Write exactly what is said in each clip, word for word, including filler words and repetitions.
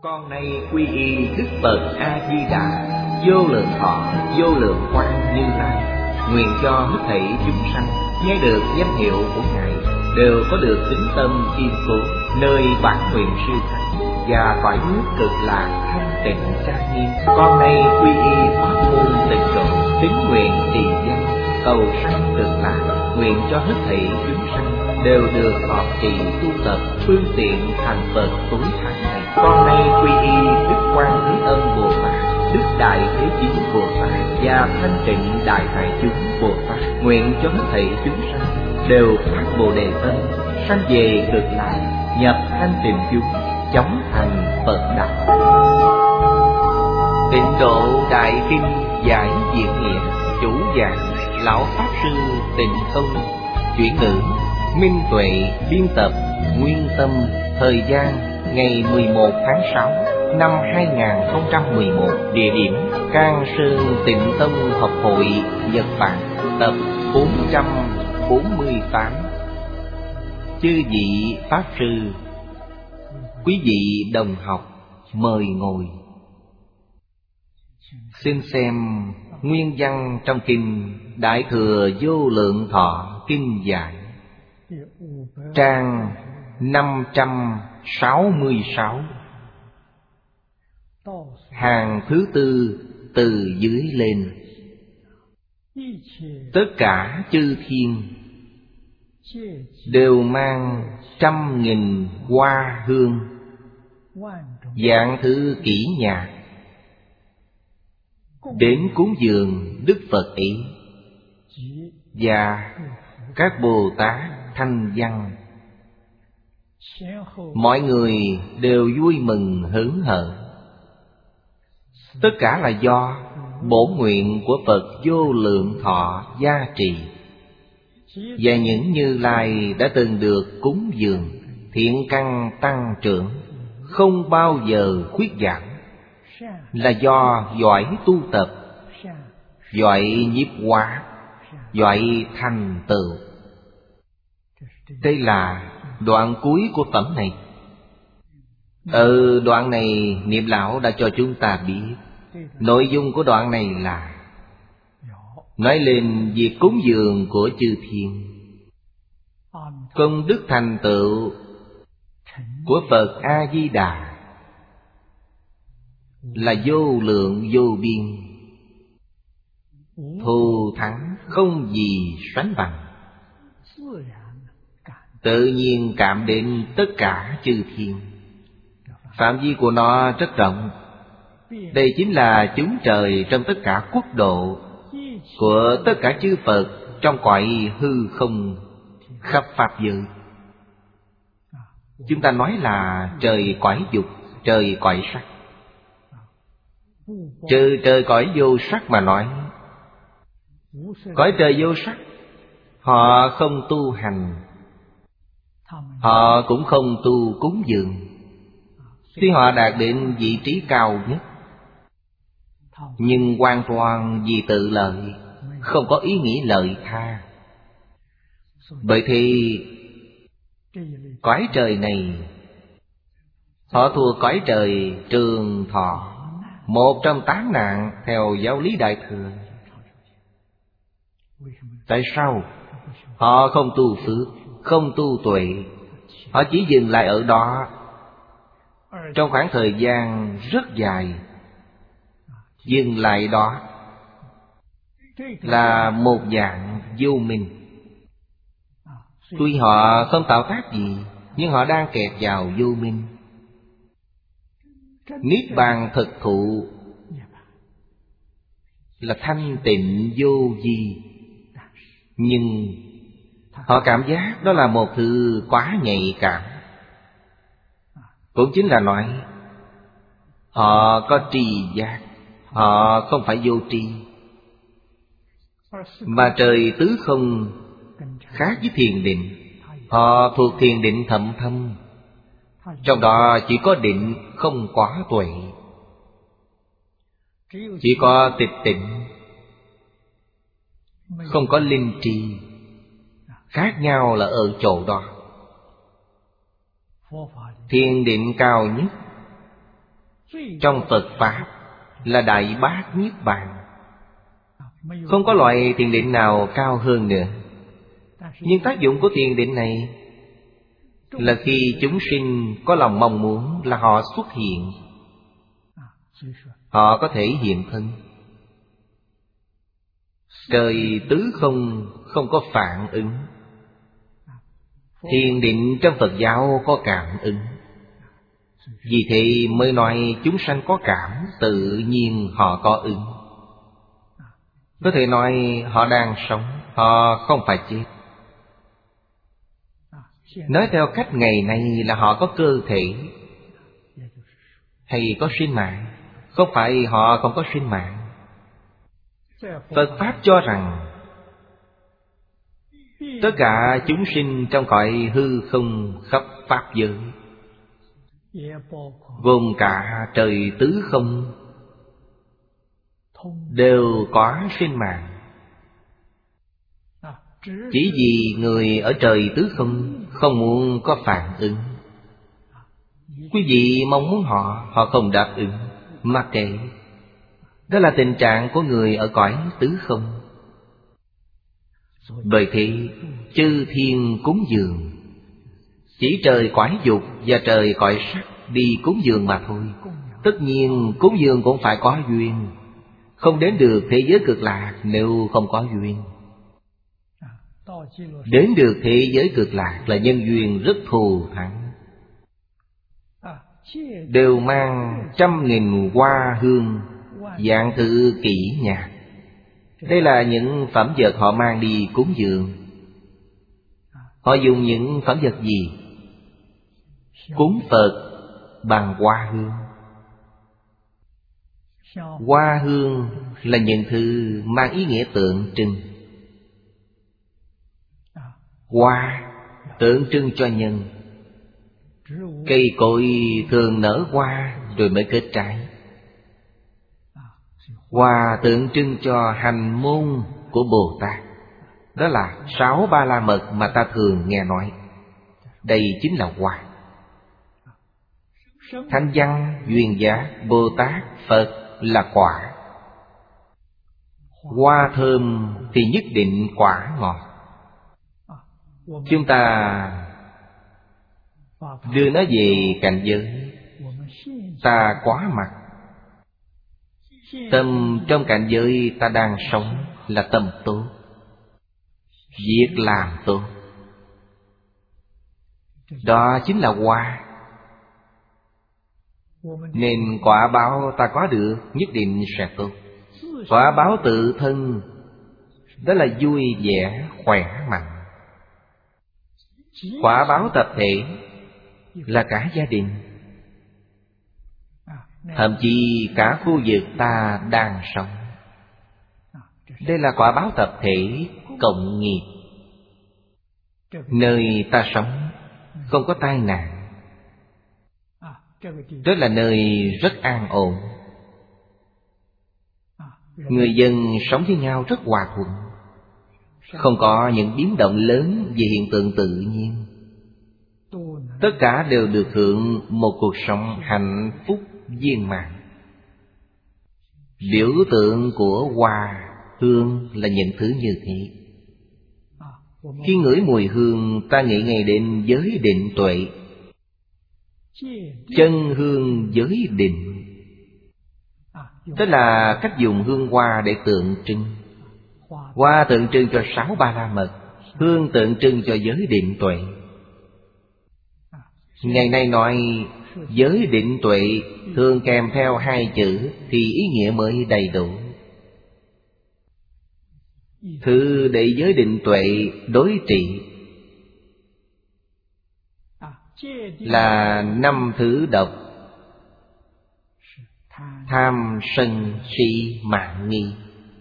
Con nay quy y Đức Phật A Di Đà, vô lượng thọ, vô lượng quang Như Lai. Nguyện cho hết thảy chúng sanh nghe được danh hiệu của Ngài đều có được tín tâm kiên cố, nơi bản nguyện siêu thắng và cõi nước cực lạc thanh tịnh trang nghiêm. Con nay quy y pháp môn tịnh độ, tín nguyện trì danh cầu sanh cực lạc. Nguyện cho hết thảy chúng sanh đều được thọ trì tu tập phương tiện thành Phật tối thắng này. Con nay quy y Đức Quan Thế Âm Bồ Tát, Đức Đại Thế Chí Bồ Tát và Thanh Tịnh Đại Hải Chúng Bồ Tát. Nguyện cho hết thảy chúng sanh đều phát Bồ Đề tâm, sanh về cực lạc, nhập thanh tịnh chúng, chóng thành Phật đạo. Tịnh Độ Đại Kinh Giải Diễn Nghĩa. Chủ giảng Lão Pháp Sư Tịnh Không. Chuyển ngữ Minh Tuệ. Biên tập Nguyên Tâm. Thời gian ngày mười một tháng sáu năm hai nghìn không trăm mười một. Địa điểm Cang Sơn Tịnh Tông Học Hội, Nhật Bản. Tập bốn trăm bốn mươi tám. Chư vị Pháp Sư, quý vị đồng học, mời ngồi. Xin xem nguyên văn trong kinh Đại Thừa Vô Lượng Thọ Kinh Giải, trang năm trăm sáu mươi sáu, hàng thứ tư từ dưới lên. Tất cả chư thiên đều mang trăm nghìn hoa hương, vạn thứ kỹ nhạc đến cúng dường Đức Phật ý, và các Bồ Tát thanh văn. Mọi người đều vui mừng hớn hở. Tất cả là do bổn nguyện của Phật Vô Lượng Thọ gia trì, và những Như Lai đã từng được cúng dường, thiện căn tăng trưởng, không bao giờ khuyết giảm, là do giỏi tu tập, giỏi nhiếp hóa, giỏi thành tựu. Đây là đoạn cuối của phẩm này. Ở đoạn này Niệm Lão đã cho chúng ta biết nội dung của đoạn này là nói lên việc cúng dường của chư thiên, công đức thành tựu của Phật A Di Đà là vô lượng vô biên, thù thắng không gì sánh bằng. Tự nhiên cảm đến tất cả chư thiên. Phạm vi của nó rất rộng. Đây chính là chúng trời trong tất cả quốc độ của tất cả chư Phật trong cõi hư không khắp pháp giới. Chúng ta nói là trời cõi dục, trời cõi sắc. Trừ trời cõi vô sắc mà nói, cõi trời vô sắc họ không tu hành, họ cũng không tu cúng dường. Tuy họ đạt đến vị trí cao nhất, nhưng hoàn toàn vì tự lợi, không có ý nghĩ lợi tha. Bởi thì cõi trời này họ thua cõi trời Trường Thọ, một trong tám nạn theo giáo lý Đại Thừa. Tại sao? Họ không tu phước, không tu tuệ, họ chỉ dừng lại ở đó trong khoảng thời gian rất dài. Dừng lại đó là một dạng vô minh. Tuy họ không tạo tác gì, nhưng họ đang kẹt vào vô minh. Niết bàn thực thụ là thanh tịnh vô vi, nhưng họ cảm giác đó là một thứ quá nhạy cảm. Cũng chính là nói họ có tri giác, họ không phải vô tri. Mà trời tứ không khác với thiền định. Họ thuộc thiền định thậm thâm, trong đó chỉ có định, không có tuệ. Chỉ có tịch tịnh, không có linh tri. Khác nhau là ở chỗ đó. Thiền định cao nhất trong Phật Pháp là Đại Bát Niết Bàn. Không có loại thiền định nào cao hơn nữa. Nhưng tác dụng của thiền định này là khi chúng sinh có lòng mong muốn là họ xuất hiện, họ có thể hiện thân. Trời tứ không không có phản ứng. Thiền định trong Phật giáo có cảm ứng. Vì thế mới nói chúng sanh có cảm, tự nhiên họ có ứng. Có thể nói họ đang sống, họ không phải chết. Nói theo cách ngày nay là họ có cơ thể hay có sinh mạng. Không phải họ không có sinh mạng. Phật Pháp cho rằng tất cả chúng sinh trong cõi hư không khắp Pháp giới, gồm cả trời tứ không, đều có sinh mạng. Chỉ vì người ở trời tứ không không muốn có phản ứng. Quý vị mong muốn họ, họ không đáp ứng, mặc kệ. Đó là tình trạng của người ở cõi tứ không. Bởi thế chư thiên cúng dường, chỉ trời cõi dục và trời cõi sắc đi cúng dường mà thôi. Tất nhiên cúng dường cũng phải có duyên. Không đến được thế giới cực lạc nếu không có duyên. Đến được thế giới cực lạc là nhân duyên rất thù thắng. Đều mang trăm nghìn hoa hương, vạn thự kỷ nhạc. Đây là những phẩm vật họ mang đi cúng dường. Họ dùng những phẩm vật gì? Cúng Phật bằng hoa hương. Hoa hương là những thứ mang ý nghĩa tượng trưng. Hoa tượng trưng cho nhân. Cây cội thường nở hoa rồi mới kết trái. Hoa tượng trưng cho hành môn của Bồ Tát. Đó là sáu ba la mật mà ta thường nghe nói. Đây chính là hoa. Thanh văn, duyên giác, Bồ Tát, Phật là quả. Hoa thơm thì nhất định quả ngọt. Chúng ta đưa nó về cảnh giới, ta quá mặt. Tâm trong cảnh giới ta đang sống là tâm tốt, việc làm tốt. Đó chính là hoa. Nên quả báo ta có được nhất định sẽ tốt. Quả báo tự thân, đó là vui vẻ, khỏe mạnh. Quả báo tập thể là cả gia đình, thậm chí cả khu vực ta đang sống. Đây là quả báo tập thể cộng nghiệp. Nơi ta sống không có tai nạn, đó là nơi rất an ổn. Người dân sống với nhau rất hòa thuận, không có những biến động lớn về hiện tượng tự nhiên. Tất cả đều được hưởng một cuộc sống hạnh phúc viên mãn. Biểu tượng của hoa hương là những thứ như thế. Khi ngửi mùi hương, ta nghĩ ngay đến giới định tuệ. Chân hương giới định, tức là cách dùng hương hoa để tượng trưng. Hoa tượng trưng cho sáu ba la mật, hương tượng trưng cho giới định tuệ. Ngày nay nói giới định tuệ thường kèm theo hai chữ thì ý nghĩa mới đầy đủ. Thứ để giới định tuệ đối trị là năm thứ độc: tham, sân, si, mạn, nghi.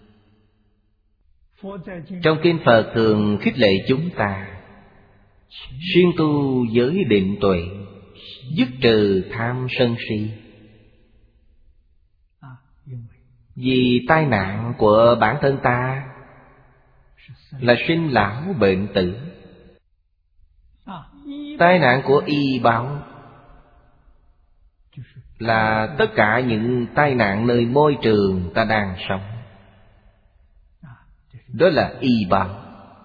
Trong kinh Phật thường khích lệ chúng ta siêng tu giới định tuệ, dứt trừ tham sân si. Vì tai nạn của bản thân ta là sinh lão bệnh tử. Tai nạn của y báo là tất cả những tai nạn nơi môi trường ta đang sống. Đó là y báo.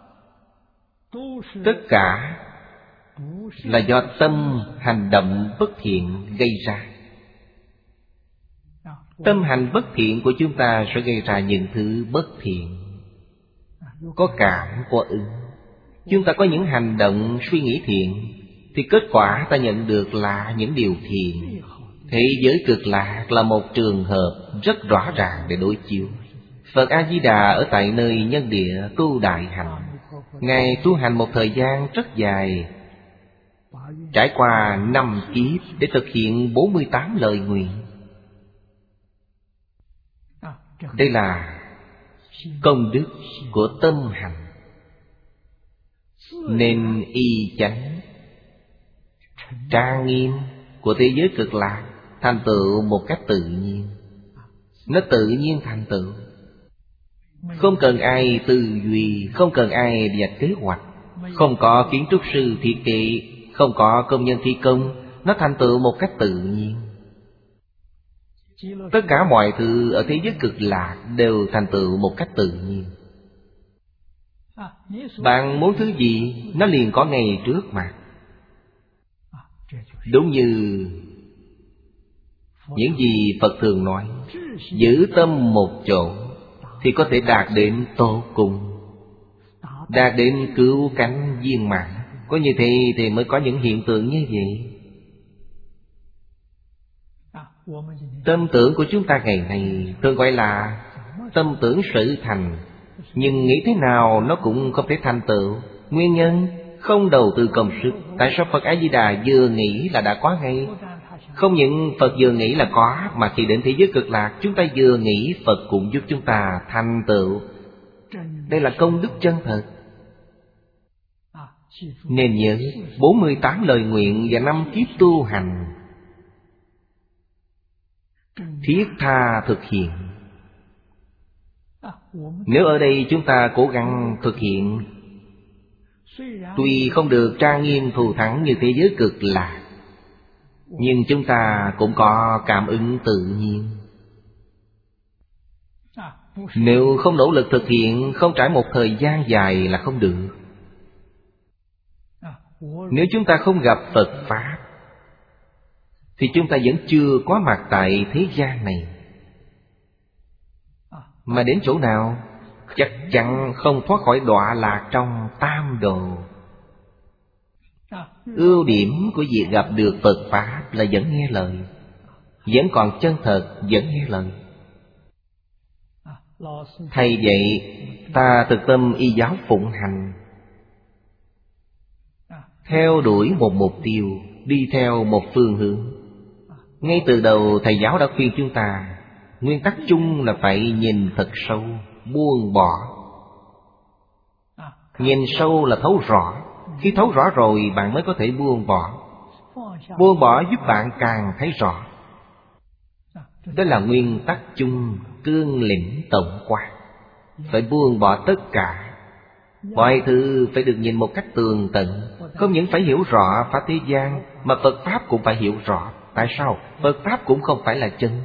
Tất cả là do tâm hành động bất thiện gây ra. Tâm hành bất thiện của chúng ta sẽ gây ra những thứ bất thiện. Có cảm, có ứng. Chúng ta có những hành động suy nghĩ thiện, thì kết quả ta nhận được là những điều thiện. Thế giới cực lạc là một trường hợp rất rõ ràng để đối chiếu. Phật A-di-đà ở tại nơi nhân địa tu đại hạnh. Ngài tu hành một thời gian rất dài, trải qua năm kiếp để thực hiện bốn mươi tám lời nguyện. Đây là công đức của tâm hành, nên y chánh trang nghiêm của thế giới cực lạc thành tựu một cách tự nhiên. Nó tự nhiên thành tựu, không cần ai tư duy, không cần ai vạch kế hoạch, không có kiến trúc sư thiết kế, không có công nhân thi công. Nó thành tựu một cách tự nhiên. Tất cả mọi thứ ở thế giới cực lạc đều thành tựu một cách tự nhiên. Bạn muốn thứ gì, nó liền có ngay trước mặt. Đúng như những gì Phật thường nói, giữ tâm một chỗ thì có thể đạt đến tô cùng, đạt đến cứu cánh viên mãn. Có như thế thì mới có những hiện tượng như vậy. Tâm tưởng của chúng ta ngày nay thường gọi là tâm tưởng sự thành, nhưng nghĩ thế nào nó cũng không thể thành tựu. Nguyên nhân không đầu tư công sức. Tại sao Phật A-di-đà vừa nghĩ là đã có ngay? Không những Phật vừa nghĩ là có, mà khi đến thế giới cực lạc, chúng ta vừa nghĩ Phật cũng giúp chúng ta thành tựu. Đây là công đức chân thật. Nên nhớ bốn mươi tám lời nguyện và năm kiếp tu hành, thiết tha thực hiện. Nếu ở đây chúng ta cố gắng thực hiện, tuy không được trang nghiêm thù thắng như thế giới cực lạc, nhưng chúng ta cũng có cảm ứng tự nhiên. Nếu không nỗ lực thực hiện, không trải một thời gian dài là không được. Nếu chúng ta không gặp Phật Pháp, thì chúng ta vẫn chưa có mặt tại thế gian này. Mà đến chỗ nào, chắc chắn không thoát khỏi đọa lạc trong tam đồ. Ưu điểm của việc gặp được Phật Pháp là vẫn nghe lời, vẫn còn chân thật, vẫn nghe lời. Thay vậy, ta thực tâm y giáo phụng hành, theo đuổi một mục tiêu, đi theo một phương hướng. Ngay từ đầu Thầy giáo đã khuyên chúng ta, nguyên tắc chung là phải nhìn thật sâu, buông bỏ. Nhìn sâu là thấu rõ. Khi thấu rõ rồi bạn mới có thể buông bỏ. Buông bỏ giúp bạn càng thấy rõ. Đó là nguyên tắc chung, cương lĩnh tổng quát. Phải buông bỏ tất cả. Mọi thứ phải được nhìn một cách tường tận. Không những phải hiểu rõ Pháp thế gian, mà Phật Pháp cũng phải hiểu rõ. Tại sao? Phật Pháp cũng không phải là chân.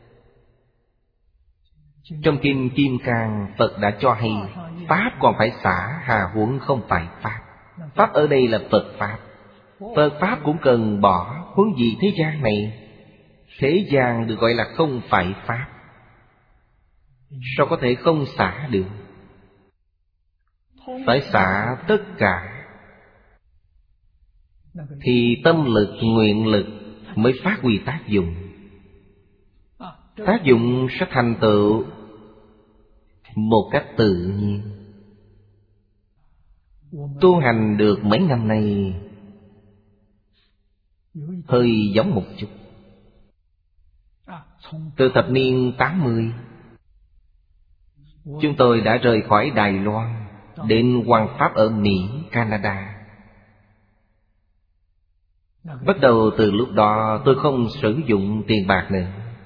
Trong Kinh Kim Cang, Phật đã cho hay Pháp còn phải xả, hà huống không phải Pháp. Pháp ở đây là Phật Pháp. Phật Pháp cũng cần bỏ, huống gì thế gian này. Thế gian được gọi là không phải Pháp, sao có thể không xả được? Phải xả tất cả, thì tâm lực, nguyện lực mới phát huy tác dụng. Tác dụng sẽ thành tựu một cách tự nhiên. Tu hành được mấy năm nay hơi giống một chút. Từ thập niên tám mươi, chúng tôi đã rời khỏi Đài Loan đến Hoàng Pháp ở Mỹ, Canada. Bắt đầu từ lúc đó tôi không sử dụng tiền bạc nữa.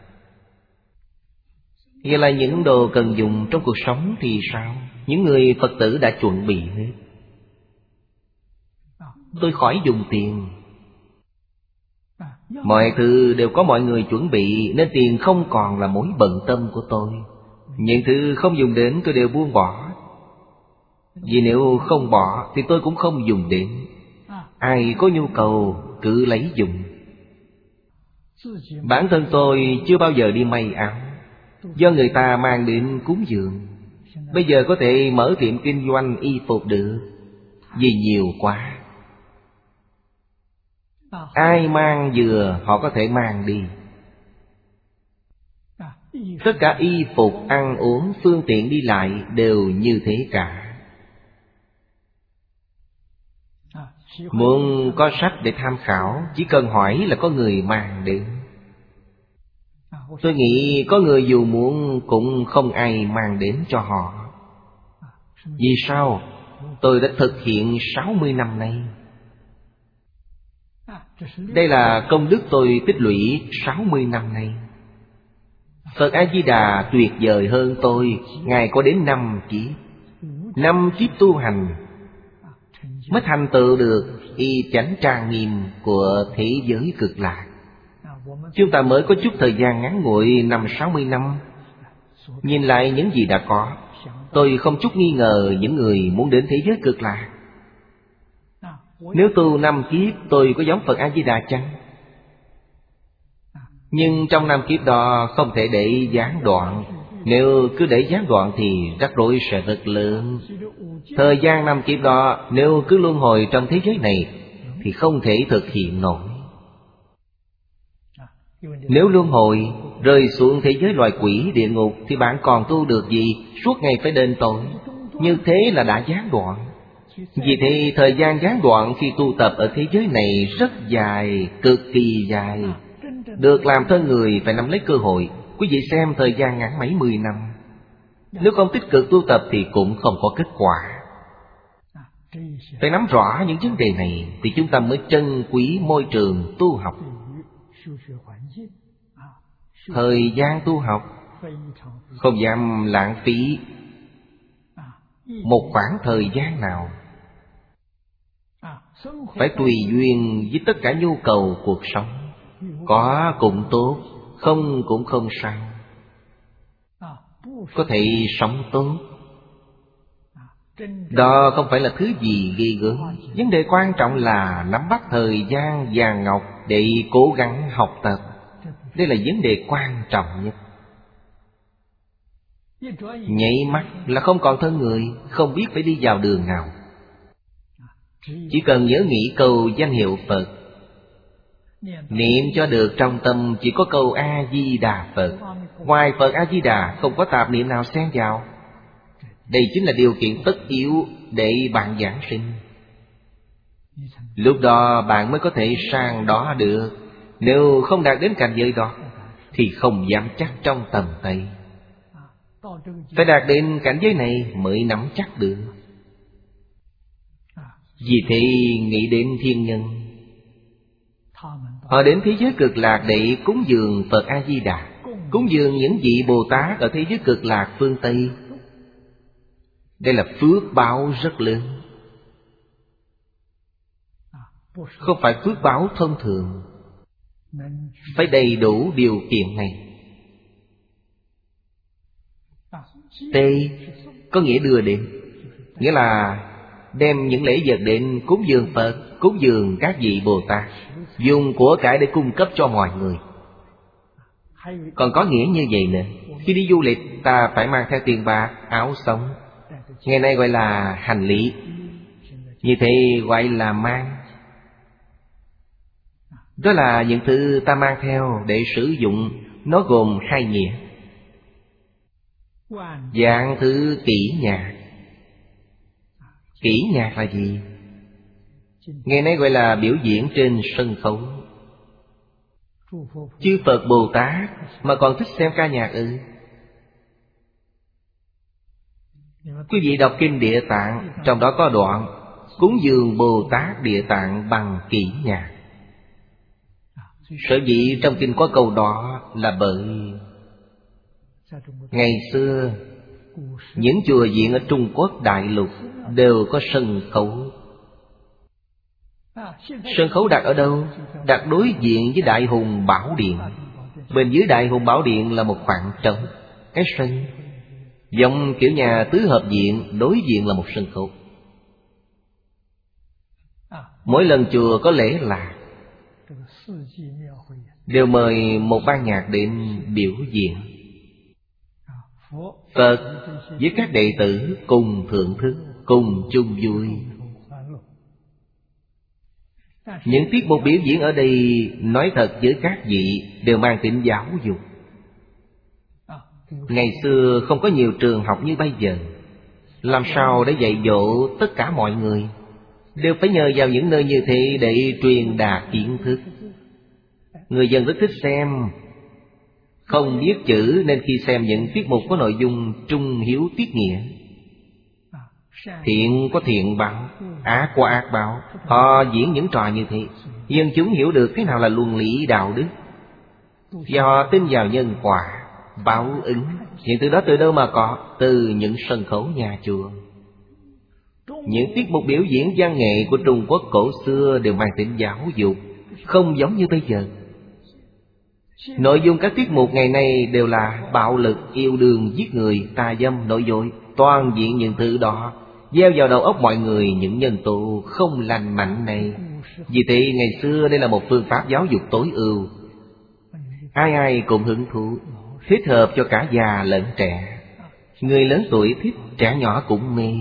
Vậy là những đồ cần dùng trong cuộc sống thì sao? Những người Phật tử đã chuẩn bị hết. Tôi khỏi dùng tiền. Mọi thứ đều có mọi người chuẩn bị, nên tiền không còn là mối bận tâm của tôi. Những thứ không dùng đến tôi đều buông bỏ. Vì nếu không bỏ thì tôi cũng không dùng đến. Ai có nhu cầu cứ lấy dùng. Bản thân tôi chưa bao giờ đi may áo, do người ta mang đến cúng dường. Bây giờ có thể mở tiệm kinh doanh y phục được, vì nhiều quá. Ai mang vừa họ có thể mang đi. Tất cả y phục, ăn uống, phương tiện đi lại đều như thế cả. Muốn có sách để tham khảo, chỉ cần hỏi là có người mang đến. Tôi nghĩ có người dù muốn cũng không ai mang đến cho họ. Vì sao? Tôi đã thực hiện sáu mươi năm nay. Đây là công đức tôi tích lũy sáu mươi năm nay. Phật A-di-đà tuyệt vời hơn tôi. Ngài có đến năm kiếp. Năm kiếp tu hành mới thành tựu được y chánh trang nghiêm của thế giới cực lạc. Chúng ta mới có chút thời gian ngắn ngủi năm sáu mươi năm. Nhìn lại những gì đã có, tôi không chút nghi ngờ những người muốn đến thế giới cực lạc. Nếu tu năm kiếp tôi có giống Phật A-di-đà chăng? Nhưng trong năm kiếp đó không thể để gián đoạn. Nếu cứ để gián đoạn thì rắc rối sẽ rất lớn. Thời gian năm kiếp đó nếu cứ luân hồi trong thế giới này thì không thể thực hiện nổi. Nếu luân hồi rơi xuống thế giới loài quỷ địa ngục thì bạn còn tu được gì? Suốt ngày phải đền tội. Như thế là đã gián đoạn. Vì thế thời gian gián đoạn khi tu tập ở thế giới này rất dài, cực kỳ dài. Được làm thân người phải nắm lấy cơ hội. Quý vị xem thời gian ngắn mấy mươi năm, nếu không tích cực tu tập thì cũng không có kết quả. Phải nắm rõ những vấn đề này thì chúng ta mới trân quý môi trường tu học. Thời gian tu học không dám lãng phí một khoảng thời gian nào. Phải tùy duyên với tất cả nhu cầu cuộc sống. Có cũng tốt, không cũng không sao. Có thể sống tốt. Đó không phải là thứ gì ghê gớm. Vấn đề quan trọng là nắm bắt thời gian vàng ngọc để cố gắng học tập. Đây là vấn đề quan trọng nhất. Nhảy mắt là không còn thân người, không biết phải đi vào đường nào. Chỉ cần nhớ nghĩ câu danh hiệu Phật, niệm cho được trong tâm chỉ có câu A-di-đà Phật. Ngoài Phật A-di-đà không có tạp niệm nào xen vào. Đây chính là điều kiện tất yếu để bạn giảng sinh. Lúc đó bạn mới có thể sang đó được. Nếu không đạt đến cảnh giới đó thì không dám chắc trong tầm tay. Phải đạt đến cảnh giới này mới nắm chắc được. Vì thế nghĩ đến thiên nhân, họ đến thế giới cực lạc để cúng dường Phật A-di-đà, cúng dường những vị Bồ Tát ở thế giới cực lạc phương Tây. Đây là phước báo rất lớn, không phải phước báo thông thường. Phải đầy đủ điều kiện này. T có nghĩa đưa đến, nghĩa là đem những lễ vật đến cúng dường Phật, cúng dường các vị Bồ Tát, dùng của cải để cung cấp cho mọi người. Còn có nghĩa như vậy nữa. Khi đi du lịch ta phải mang theo tiền bạc, áo sống. Ngày nay gọi là hành lý. Như thế gọi là mang. Đó là những thứ ta mang theo để sử dụng. Nó gồm hai nghĩa. Dạng thứ kỹ nhạc. Kỹ nhạc là gì? Ngày nay gọi là biểu diễn trên sân khấu. Chư Phật Bồ Tát mà còn thích xem ca nhạc ư? Quý vị đọc kinh Địa Tạng, trong đó có đoạn cúng dường Bồ Tát Địa Tạng bằng kỹ nhạc. Sở dĩ trong kinh có câu đó là bởi ngày xưa những chùa viện ở Trung Quốc đại lục đều có sân khấu. Sân khấu đặt ở đâu? Đặt đối diện với Đại Hùng Bảo Điện. Bên dưới Đại Hùng Bảo Điện là một khoảng trống, cái sân. Giống kiểu nhà tứ hợp viện, đối diện là một sân khấu. Mỗi lần chùa có lễ lạc đều mời một ban nhạc đến biểu diễn. Phật với các đệ tử cùng thưởng thức, cùng chung vui. Những tiết mục biểu diễn ở đây, nói thật với các vị, đều mang tính giáo dục. Ngày xưa không có nhiều trường học như bây giờ, làm sao để dạy dỗ tất cả mọi người? Đều phải nhờ vào những nơi như thế để truyền đạt kiến thức. Người dân rất thích xem. Không biết chữ nên khi xem những tiết mục có nội dung trung hiếu tiết nghĩa, thiện có thiện báo, ác có ác báo, họ diễn những trò như thế, dân chúng hiểu được thế nào là luân lý đạo đức, và họ tin vào nhân quả, báo ứng. Những thứ đó từ đâu mà có? Từ những sân khấu nhà chùa. Những tiết mục biểu diễn văn nghệ của Trung Quốc cổ xưa đều mang tính giáo dục, không giống như bây giờ. Nội dung các tiết mục ngày nay đều là bạo lực, yêu đương, giết người, tà dâm, nội dối. Toàn diện những thứ đó gieo vào đầu óc mọi người những nhân tố không lành mạnh này. Vì thế ngày xưa đây là một phương pháp giáo dục tối ưu, ai ai cũng hứng thú, thích hợp cho cả già lẫn trẻ. Người lớn tuổi thích, trẻ nhỏ cũng mê.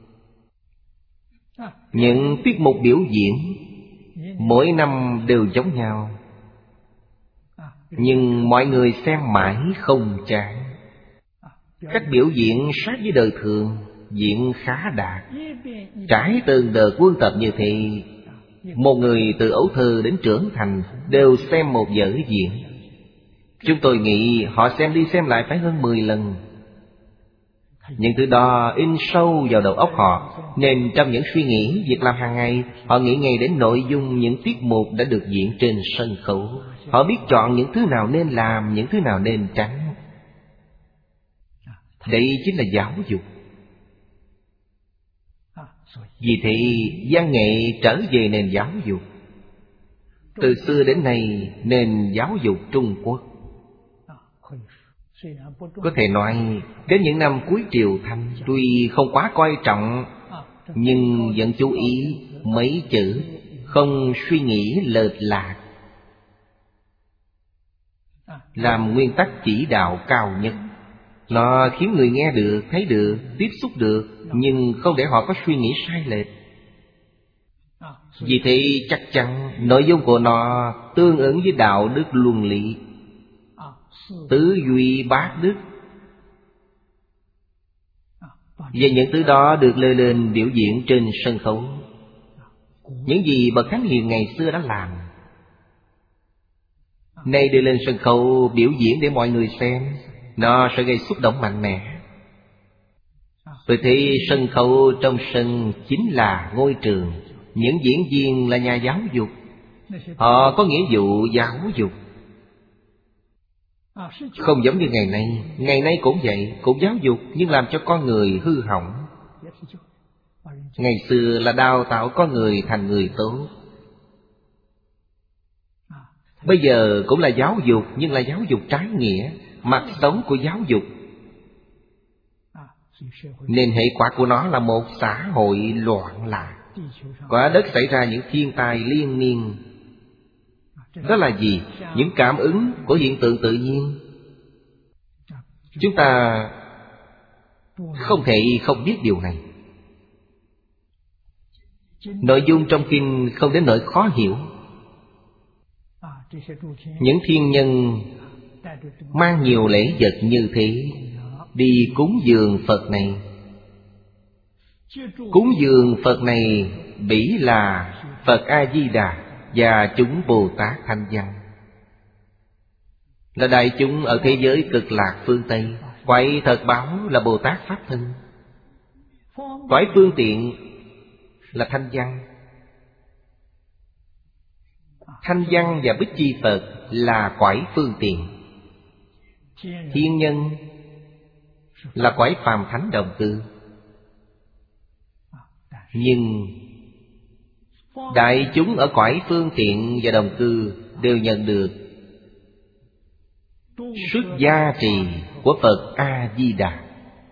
Những tiết mục biểu diễn mỗi năm đều giống nhau, nhưng mọi người xem mãi không chán. Cách biểu diễn sát với đời thường, diễn khá đạt. Trải từng đợt quân tập như thế, một người từ ấu thơ đến trưởng thành đều xem một vở diễn. Chúng tôi nghĩ họ xem đi xem lại phải hơn mười lần. Những thứ đó in sâu vào đầu óc họ, nên trong những suy nghĩ, việc làm hàng ngày, họ nghĩ ngay đến nội dung những tiết mục đã được diễn trên sân khấu. Họ biết chọn những thứ nào nên làm, những thứ nào nên tránh. Đây chính là giáo dục. Vì thế văn nghệ trở về nền giáo dục. Từ xưa đến nay, nền giáo dục Trung Quốc có thể nói đến những năm cuối Triều Thanh, tuy không quá coi trọng, nhưng vẫn chú ý mấy chữ, không suy nghĩ lệch lạc, làm nguyên tắc chỉ đạo cao nhất. Nó khiến người nghe được, thấy được, tiếp xúc được, nhưng không để họ có suy nghĩ sai lệch. Vì thế chắc chắn nội dung của nó tương ứng với đạo đức luân lý, tứ duy bát đức. Và những thứ đó được lê lên biểu diễn trên sân khấu. Những gì bậc thánh hiền ngày xưa đã làm, nay đưa lên sân khấu biểu diễn để mọi người xem, nó sẽ gây xúc động mạnh mẽ. Tôi thấy sân khấu trong sân chính là ngôi trường. Những diễn viên là nhà giáo dục, họ có nghĩa vụ giáo dục. Không giống như ngày nay. Ngày nay cũng vậy, cũng giáo dục, nhưng làm cho con người hư hỏng. Ngày xưa là đào tạo con người thành người tốt. Bây giờ cũng là giáo dục, nhưng là giáo dục trái nghĩa, mặt sống của giáo dục. Nên hệ quả của nó là một xã hội loạn lạc. Quả đất xảy ra những thiên tai liên miên. Đó là gì? Những cảm ứng của hiện tượng tự nhiên. Chúng ta không thể không biết điều này. Nội dung trong kinh không đến nỗi khó hiểu. Những thiên nhân mang nhiều lễ vật như thế đi cúng dường Phật này. Cúng dường Phật này bỉ là Phật A-di-đà và chúng Bồ Tát Thanh Văn, là đại chúng ở thế giới cực lạc phương Tây. Quậy thật báo là Bồ Tát Pháp Thân, quậy phương tiện là Thanh Văn. Thanh Văn và Bích Chi Phật là quải phương tiện. Thiên nhân là quải phàm thánh đồng cư. Nhưng đại chúng ở cõi phương tiện và đồng cư đều nhận được sức gia trì của Phật A-di-đà.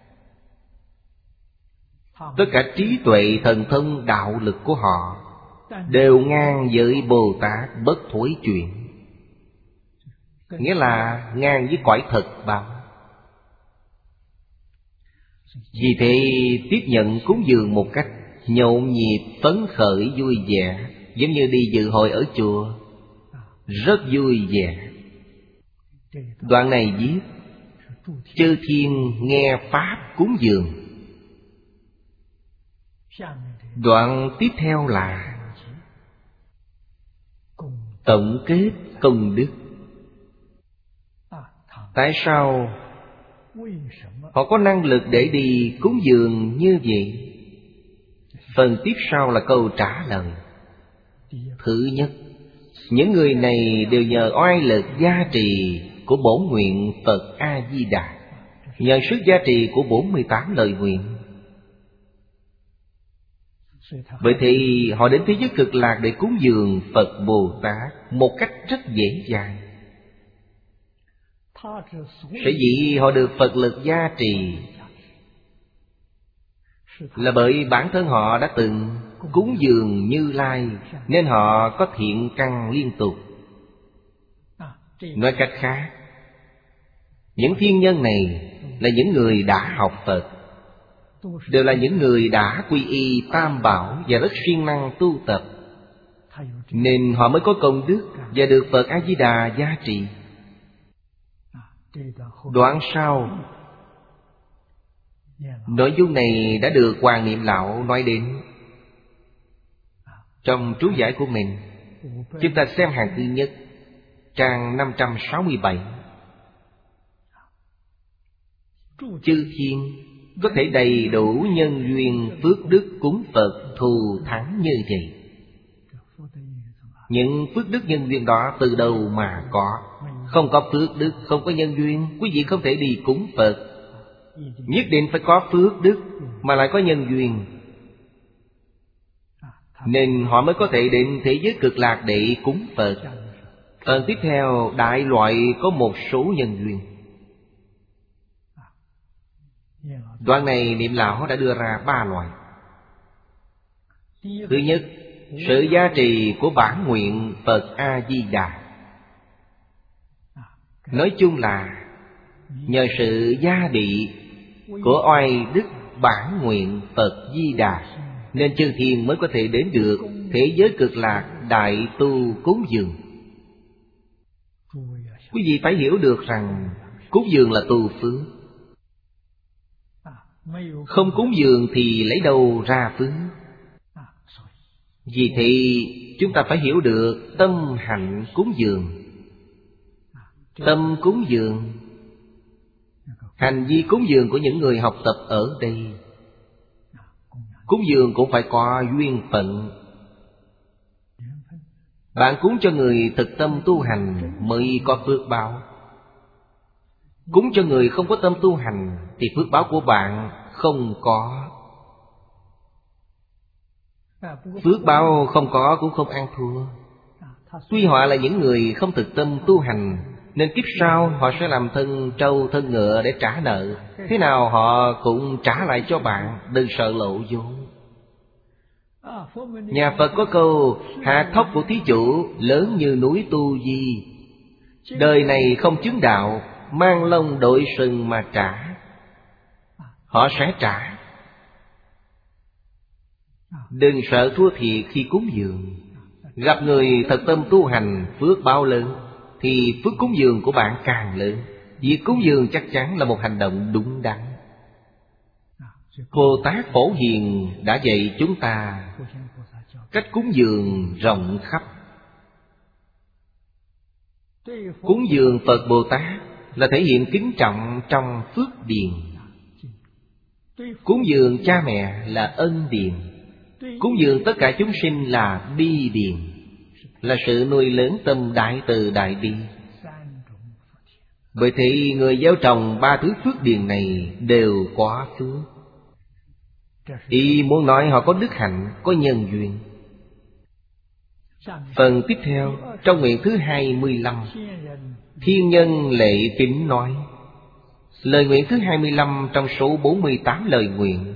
Tất cả trí tuệ thần thông đạo lực của họ đều ngang với Bồ Tát bất thối chuyển, nghĩa là ngang với cõi thật báo. Vì thế tiếp nhận cúng dường một cách nhộn nhịp, phấn khởi, vui vẻ, giống như đi dự hội ở chùa, rất vui vẻ. Đoạn này viết chư thiên nghe pháp cúng dường. Đoạn tiếp theo là tổng kết công đức. Tại sao họ có năng lực để đi cúng dường như vậy? Phần tiếp sau là câu trả lời. Thứ nhất, những người này đều nhờ oai lực gia trì của bổn nguyện Phật A-di-đà, nhờ sức gia trì của bốn mươi tám lời nguyện. Vậy thì họ đến thế giới cực lạc để cúng dường Phật Bồ Tát một cách rất dễ dàng. Sở dĩ họ được Phật lực gia trì là bởi bản thân họ đã từng cúng dường Như Lai, nên họ có thiện căn liên tục. Nói cách khác, những thiên nhân này là những người đã học Phật, đều là những người đã quy y Tam Bảo và rất siêng năng tu tập, nên họ mới có công đức và được Phật A-di-đà gia trì. Đoạn sau, nội dung này đã được Hoàng Niệm Lão nói đến trong chú giải của mình. Chúng ta xem hàng thứ nhất, trang năm trăm sáu mươi bảy. Chư thiên có thể đầy đủ nhân duyên phước đức cúng Phật thù thắng như vậy. Những phước đức nhân duyên đó từ đâu mà có? Không có phước đức, không có nhân duyên, quý vị không thể đi cúng Phật. Nhất định phải có phước đức mà lại có nhân duyên, nên họ mới có thể đến thế giới cực lạc để cúng Phật. Phần tiếp theo, đại loại có một số nhân duyên. Đoạn này Niệm Lão đã đưa ra ba loại. Thứ nhất, sự gia trì của bản nguyện Phật A-di-đà. Nói chung là nhờ sự gia bị của oai đức bản nguyện Phật Di Đà, nên chư thiên mới có thể đến được thế giới cực lạc đại tu cúng dường. Quý vị phải hiểu được rằng cúng dường là tu phước. Không cúng dường thì lấy đâu ra phước. Vì thế chúng ta phải hiểu được tâm hạnh cúng dường. Tâm cúng dường, hành vi cúng dường của những người học tập ở đây. Cúng dường cũng phải có duyên phận. Bạn cúng cho người thực tâm tu hành mới có phước báo. Cúng cho người không có tâm tu hành thì phước báo của bạn không có. Phước báo không có cũng không ăn thua. Tuy họ là những người không thực tâm tu hành, nên kiếp sau họ sẽ làm thân trâu thân ngựa để trả nợ. Thế nào họ cũng trả lại cho bạn, đừng sợ lộ vốn. Nhà Phật có câu hạt thóc của thí chủ lớn như núi Tu Di. Đời này không chứng đạo, mang lông đội sừng mà trả. Họ sẽ trả. Đừng sợ thua thiệt khi cúng dường. Gặp người thật tâm tu hành, phước báo lớn, thì phước cúng dường của bạn càng lớn. Việc cúng dường chắc chắn là một hành động đúng đắn. Bồ Tát Phổ Hiền đã dạy chúng ta cách cúng dường rộng khắp. Cúng dường Phật Bồ Tát là thể hiện kính trọng trong phước điền. Cúng dường cha mẹ là ân điền. Cúng dường tất cả chúng sinh là bi điền, là sự nuôi lớn tâm đại từ đại bi. Bởi thế người gieo trồng ba thứ phước điền này đều có phước. Ý muốn nói họ có đức hạnh, có nhân duyên. Phần tiếp theo, trong nguyện thứ hai mươi lăm, thiên nhân lệ kính nói. Lời nguyện thứ hai mươi lăm trong số bốn mươi tám lời nguyện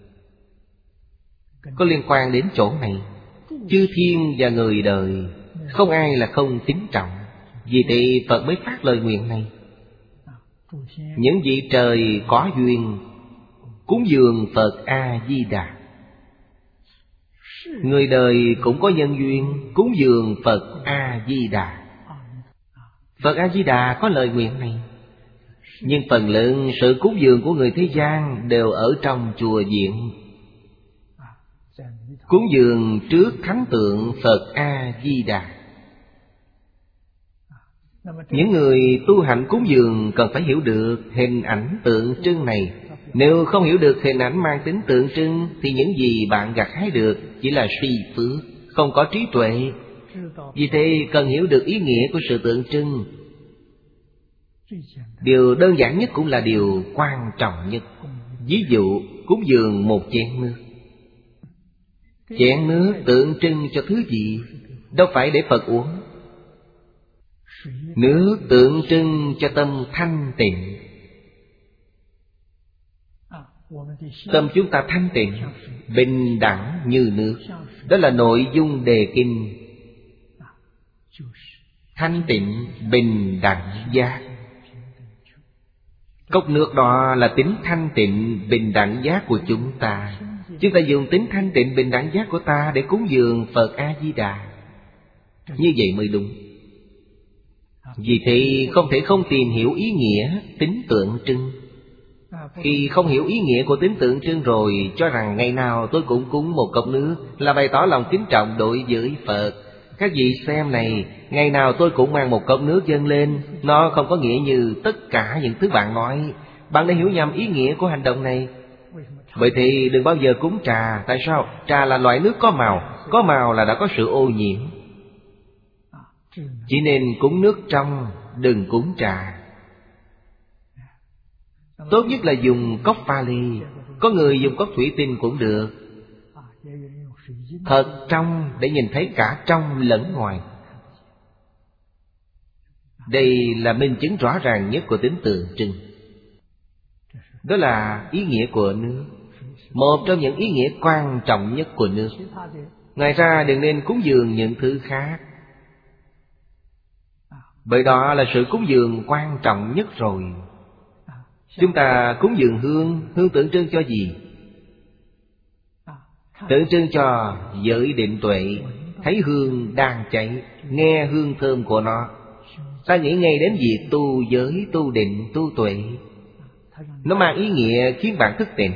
có liên quan đến chỗ này. Chư thiên và người đời không ai là không kính trọng, vì thế Phật mới phát lời nguyện này. Những vị trời có duyên cúng dường Phật A-di-đà, người đời cũng có nhân duyên cúng dường Phật A-di-đà. Phật A-di-đà có lời nguyện này. Nhưng phần lớn sự cúng dường của người thế gian đều ở trong chùa viện, cúng dường trước thánh tượng Phật A-di-đà. Những người tu hạnh cúng dường cần phải hiểu được hình ảnh tượng trưng này. Nếu không hiểu được hình ảnh mang tính tượng trưng thì những gì bạn gặt hái được chỉ là suy phước, không có trí tuệ. Vì thế cần hiểu được ý nghĩa của sự tượng trưng. Điều đơn giản nhất cũng là điều quan trọng nhất. Ví dụ cúng dường một chén nước. Chén nước tượng trưng cho thứ gì? Đâu phải để Phật uống. Nước tượng trưng cho tâm thanh tịnh. Tâm chúng ta thanh tịnh, bình đẳng như nước. Đó là nội dung đề kinh. Thanh tịnh, bình đẳng giác. Cốc nước đó là tính thanh tịnh, bình đẳng giác của chúng ta. Chúng ta dùng tính thanh tịnh, bình đẳng giác của ta để cúng dường Phật A-di-đà. Như vậy mới đúng. Vì thế không thể không tìm hiểu ý nghĩa tính tượng trưng. Khi không hiểu ý nghĩa của tính tượng trưng rồi, cho rằng ngày nào tôi cũng cúng một cốc nước là bày tỏ lòng kính trọng đối với Phật. Các vị xem này, ngày nào tôi cũng mang một cốc nước dâng lên, nó không có nghĩa như tất cả những thứ bạn nói. Bạn đã hiểu nhầm ý nghĩa của hành động này. Vậy thì đừng bao giờ cúng trà. Tại sao? Trà là loại nước có màu. Có màu là đã có sự ô nhiễm. Chỉ nên cúng nước trong, đừng cúng trà. Tốt nhất là dùng cốc pha lê. Có người dùng cốc thủy tinh cũng được. Thật trong để nhìn thấy cả trong lẫn ngoài. Đây là minh chứng rõ ràng nhất của tính tượng trưng. Đó là ý nghĩa của nước, một trong những ý nghĩa quan trọng nhất của nước. Ngoài ra đừng nên cúng dường những thứ khác, bởi đó là sự cúng dường quan trọng nhất rồi. Chúng ta cúng dường hương, hương tượng trưng cho gì? Tượng trưng cho giới định tuệ. Thấy hương đang cháy, nghe hương thơm của nó, ta nghĩ ngay đến việc tu giới, tu định, tu tuệ. Nó mang ý nghĩa khiến bạn thức tỉnh.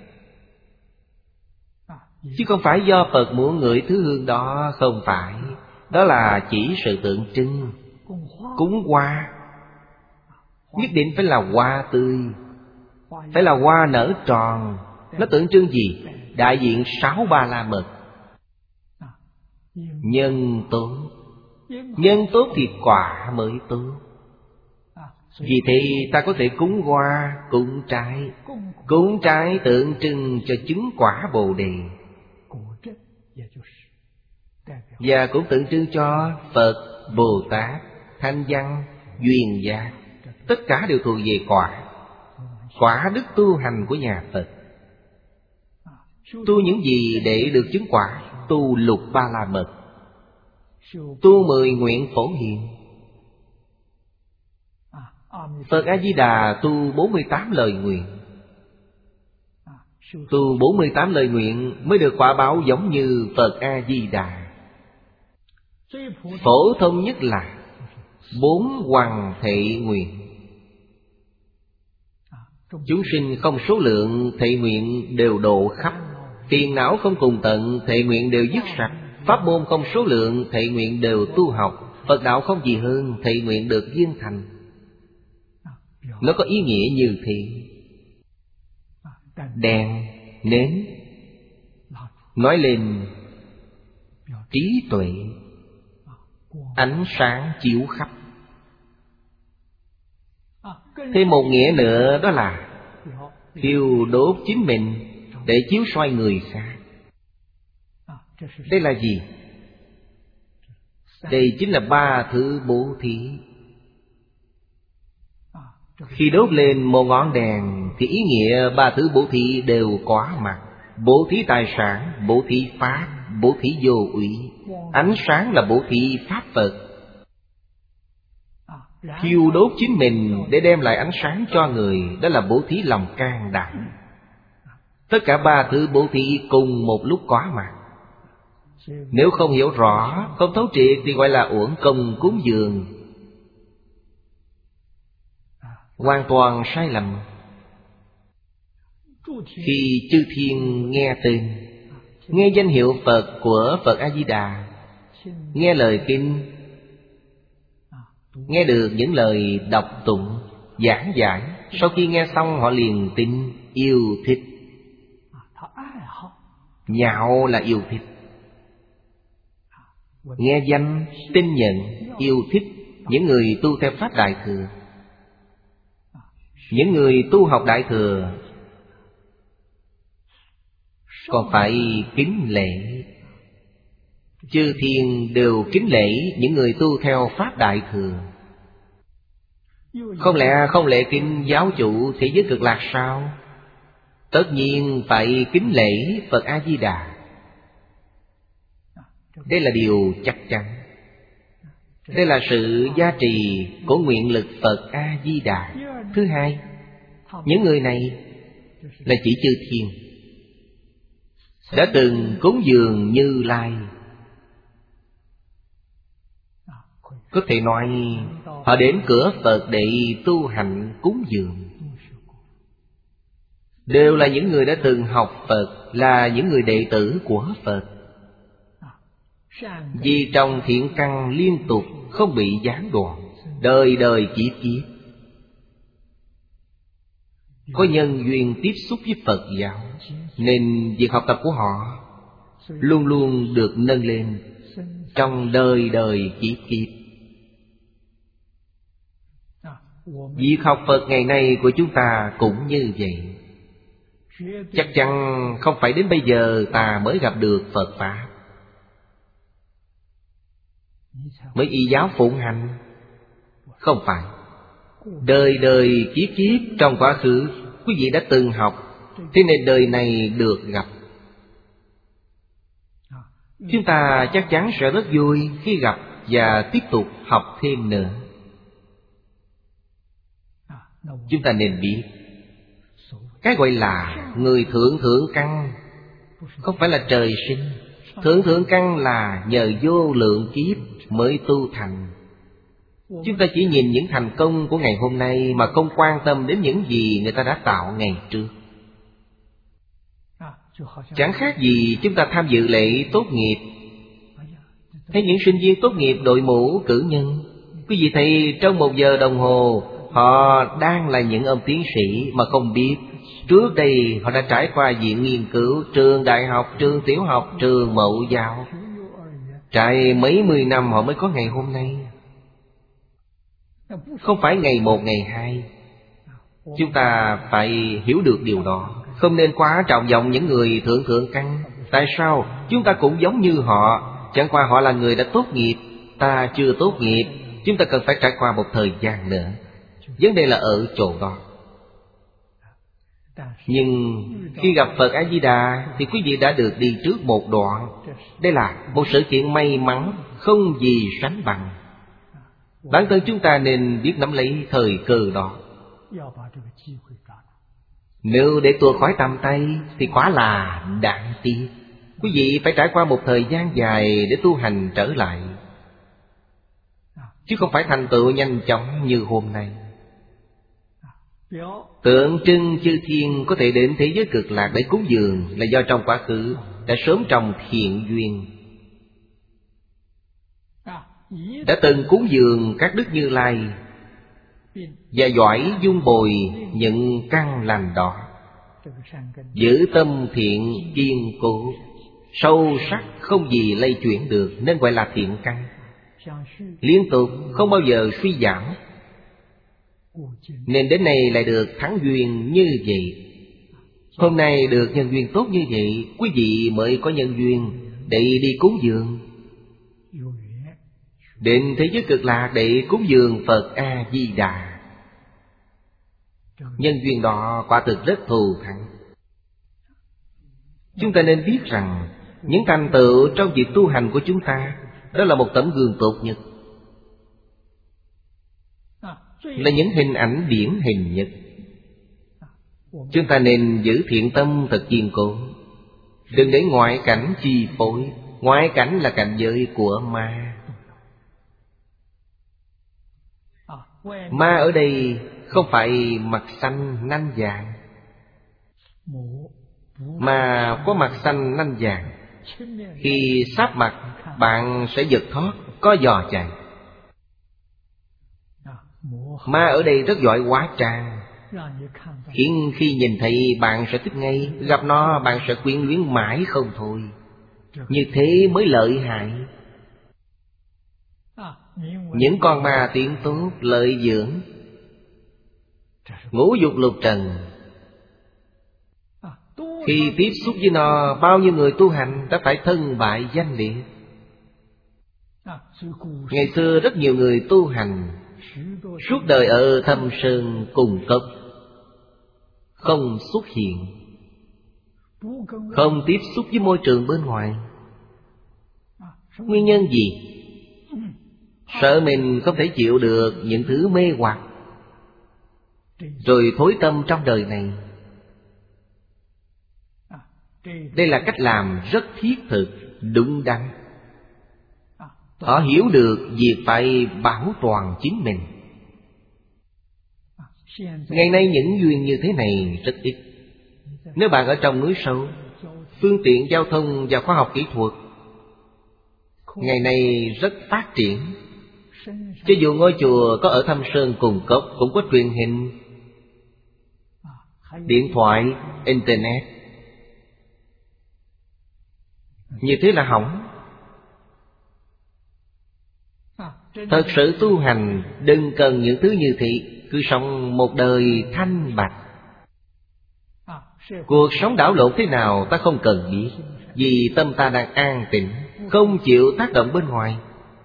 Chứ không phải do Phật muốn ngửi thứ hương đó, không phải. Đó là chỉ sự tượng trưng. Cúng hoa nhất định phải là hoa tươi, phải là hoa nở tròn. Nó tượng trưng gì? Đại diện sáu ba la mật. Nhân tốt. Nhân tốt thì quả mới tốt. Vì thế ta có thể cúng hoa, cúng trái. Cúng trái tượng trưng cho chứng quả Bồ Đề, và cũng tượng trưng cho Phật, Bồ Tát, Thanh Văn, Duyên Giác. Tất cả đều thuộc về quả. Quả đức tu hành của nhà Phật. Tu những gì để được chứng quả? Tu lục ba la mật, tu mười nguyện phổ hiền. Phật A-di-đà tu bốn mươi tám lời nguyện. Tu bốn mươi tám lời nguyện mới được quả báo giống như Phật A-di-đà. Phổ thông nhất là bốn hoằng thệ nguyện. Chúng sinh không số lượng, thệ nguyện đều độ khắp. Phiền não không cùng tận, thệ nguyện đều dứt sạch. Pháp môn không số lượng, thệ nguyện đều tu học. Phật đạo không gì hơn, thệ nguyện được viên thành. Nó có ý nghĩa như thế. Đèn, nến nói lên trí tuệ, ánh sáng chiếu khắp. Thêm một nghĩa nữa, đó là thiêu đốt chính mình để chiếu soi người khác. Đây là gì? Đây chính là ba thứ bố thí. Khi đốt lên một ngọn đèn thì ý nghĩa ba thứ bố thí đều có mặt. Bố thí tài sản, bố thí pháp, bố thí vô úy. Ánh sáng là bố thí pháp Phật. Thiêu đốt chính mình để đem lại ánh sáng cho người, đó là bố thí lòng can đảm. Tất cả ba thứ bố thí cùng một lúc có mặt. Nếu không hiểu rõ, không thấu triệt thì gọi là uổng công cúng dường, hoàn toàn sai lầm. Khi chư thiên nghe tên, nghe danh hiệu Phật của Phật A-di-đà, nghe lời kinh, nghe được những lời đọc tụng, giảng giải, sau khi nghe xong họ liền tin, yêu thích. Nhạo là yêu thích. Nghe danh, tin nhận, yêu thích những người tu theo Pháp Đại Thừa. Những người tu học Đại Thừa còn phải kính lễ. Chư thiên đều kính lễ những người tu theo Pháp Đại Thừa. Không lẽ không lễ kính giáo chủ thế giới Cực Lạc sao? Tất nhiên phải kính lễ Phật A-di-đà. Đây là điều chắc chắn. Đây là sự gia trì của nguyện lực Phật A-di-đà. Thứ hai, những người này là chỉ chư thiên đã từng cúng dường Như Lai. Có thể nói họ đến cửa Phật để tu hành cúng dường, đều là những người đã từng học Phật, là những người đệ tử của Phật. Vì trong thiện căn liên tục không bị gián đoạn, đời đời kiếp kiếp có nhân duyên tiếp xúc với Phật giáo, nên việc học tập của họ luôn luôn được nâng lên trong đời đời kiếp kiếp. Việc học Phật ngày nay của chúng ta cũng như vậy. Chắc chắn không phải đến bây giờ ta mới gặp được Phật Pháp, mới y giáo phụng hành. Không phải. Đời đời kiếp kiếp trong quá khứ quý vị đã từng học, thế nên đời này được gặp. Chúng ta chắc chắn sẽ rất vui khi gặp và tiếp tục học thêm nữa. Chúng ta nên biết, cái gọi là người thượng thượng căn không phải là trời sinh. Thượng thượng căn là nhờ vô lượng kiếp mới tu thành. Chúng ta chỉ nhìn những thành công của ngày hôm nay mà không quan tâm đến những gì người ta đã tạo ngày trước. Chẳng khác gì chúng ta tham dự lễ tốt nghiệp. Thấy những sinh viên tốt nghiệp đội mũ cử nhân, quý vị thấy trong một giờ đồng hồ họ đang là những ông tiến sĩ mà không biết. Trước đây họ đã trải qua viện nghiên cứu, trường đại học, trường tiểu học, trường mẫu giáo. Trải mấy mươi năm họ mới có ngày hôm nay. Không phải ngày một, ngày hai. Chúng ta phải hiểu được điều đó. Không nên quá trọng vọng những người thượng thượng căn. Tại sao? Chúng ta cũng giống như họ. Chẳng qua họ là người đã tốt nghiệp, ta chưa tốt nghiệp. Chúng ta cần phải trải qua một thời gian nữa. Vấn đề là ở chỗ đó. Nhưng khi gặp Phật A-di-đà thì quý vị đã được đi trước một đoạn. Đây là một sự kiện may mắn không gì sánh bằng. Bản thân chúng ta nên biết nắm lấy thời cơ đó. Nếu để tuột khỏi tầm tay thì quả là đáng tiếc. Quý vị phải trải qua một thời gian dài để tu hành trở lại, chứ không phải thành tựu nhanh chóng như hôm nay. Tượng trưng chư thiên có thể đến thế giới Cực Lạc để cúng dường là do trong quá khứ đã sớm trồng thiện duyên, đã từng cúng dường các đức Như Lai và giỏi dung bồi những căn lành đó. Giữ tâm thiện kiên cố, sâu sắc không gì lay chuyển được, nên gọi là thiện căn. Liên tục không bao giờ suy giảm, nên đến nay lại được thắng duyên như vậy. Hôm nay được nhân duyên tốt như vậy, quý vị mới có nhân duyên để đi cúng dường. Đến thế giới cực lạc để cúng dường Phật A-di-đà. Nhân duyên đó quả thực rất thù thắng. Chúng ta nên biết rằng những thành tựu trong việc tu hành của chúng ta, đó là một tấm gương tốt nhất, là những hình ảnh điển hình nhất. Chúng ta nên giữ thiện tâm thật kiên cố, đừng để ngoại cảnh chi phối. Ngoại cảnh là cảnh giới của ma. Ma ở đây không phải mặt xanh nanh vàng, mà có mặt xanh nanh vàng. Khi sáp mặt, bạn sẽ giật thót, có giò chạy. Ma ở đây rất giỏi hóa trang, khiến khi nhìn thấy bạn sẽ thích ngay, gặp nó bạn sẽ quyến luyến mãi không thôi. Như thế mới lợi hại. Những con ma tiếng tốt lợi dưỡng ngũ dục lục trần. Khi tiếp xúc với nó, bao nhiêu người tu hành đã phải thân bại danh liệt. Ngày xưa rất nhiều người tu hành suốt đời ở thâm sơn cùng cốc, không xuất hiện, không tiếp xúc với môi trường bên ngoài. Nguyên nhân gì? Sợ mình không thể chịu được những thứ mê hoặc, rồi thối tâm trong đời này. Đây là cách làm rất thiết thực, đúng đắn. Họ hiểu được việc phải bảo toàn chính mình. Ngày nay những duyên như thế này rất ít. Nếu bạn ở trong núi sâu, phương tiện giao thông và khoa học kỹ thuật ngày nay rất phát triển. Cho dù ngôi chùa có ở thâm sơn cùng cốc, cũng có truyền hình, điện thoại, internet. Như thế là hỏng. Thật sự tu hành đừng cần những thứ như thị, cứ sống một đời thanh bạch. Cuộc sống đảo lộn thế nào ta không cần biết, vì tâm ta đang an tĩnh, không chịu tác động bên ngoài.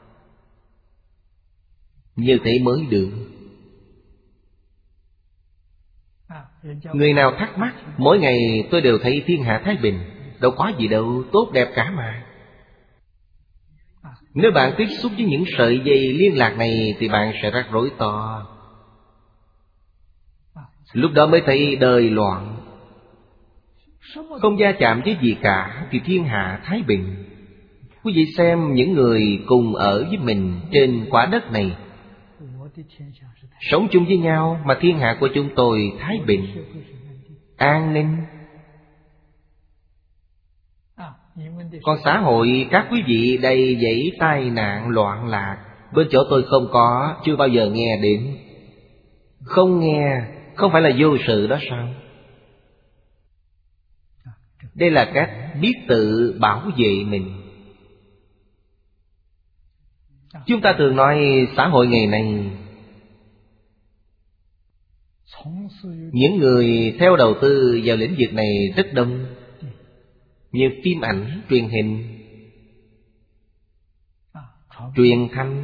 Như thế mới được. Người nào thắc mắc, mỗi ngày tôi đều thấy thiên hạ thái bình, đâu có gì đâu, tốt đẹp cả mà. Nếu bạn tiếp xúc với những sợi dây liên lạc này thì bạn sẽ rắc rối to. Lúc đó mới thấy đời loạn. Không va chạm với gì cả thì thiên hạ thái bình. Quý vị xem những người cùng ở với mình trên quả đất này, sống chung với nhau mà thiên hạ của chúng tôi thái bình, an ninh. Còn xã hội các quý vị đầy dẫy tai nạn loạn lạc, bên chỗ tôi không có, chưa bao giờ nghe đến. Không nghe, không phải là vô sự đó sao? Đây là cách biết tự bảo vệ mình. Chúng ta thường nói xã hội ngày nay, những người theo đầu tư vào lĩnh vực này rất đông, như phim ảnh, truyền hình, truyền thanh,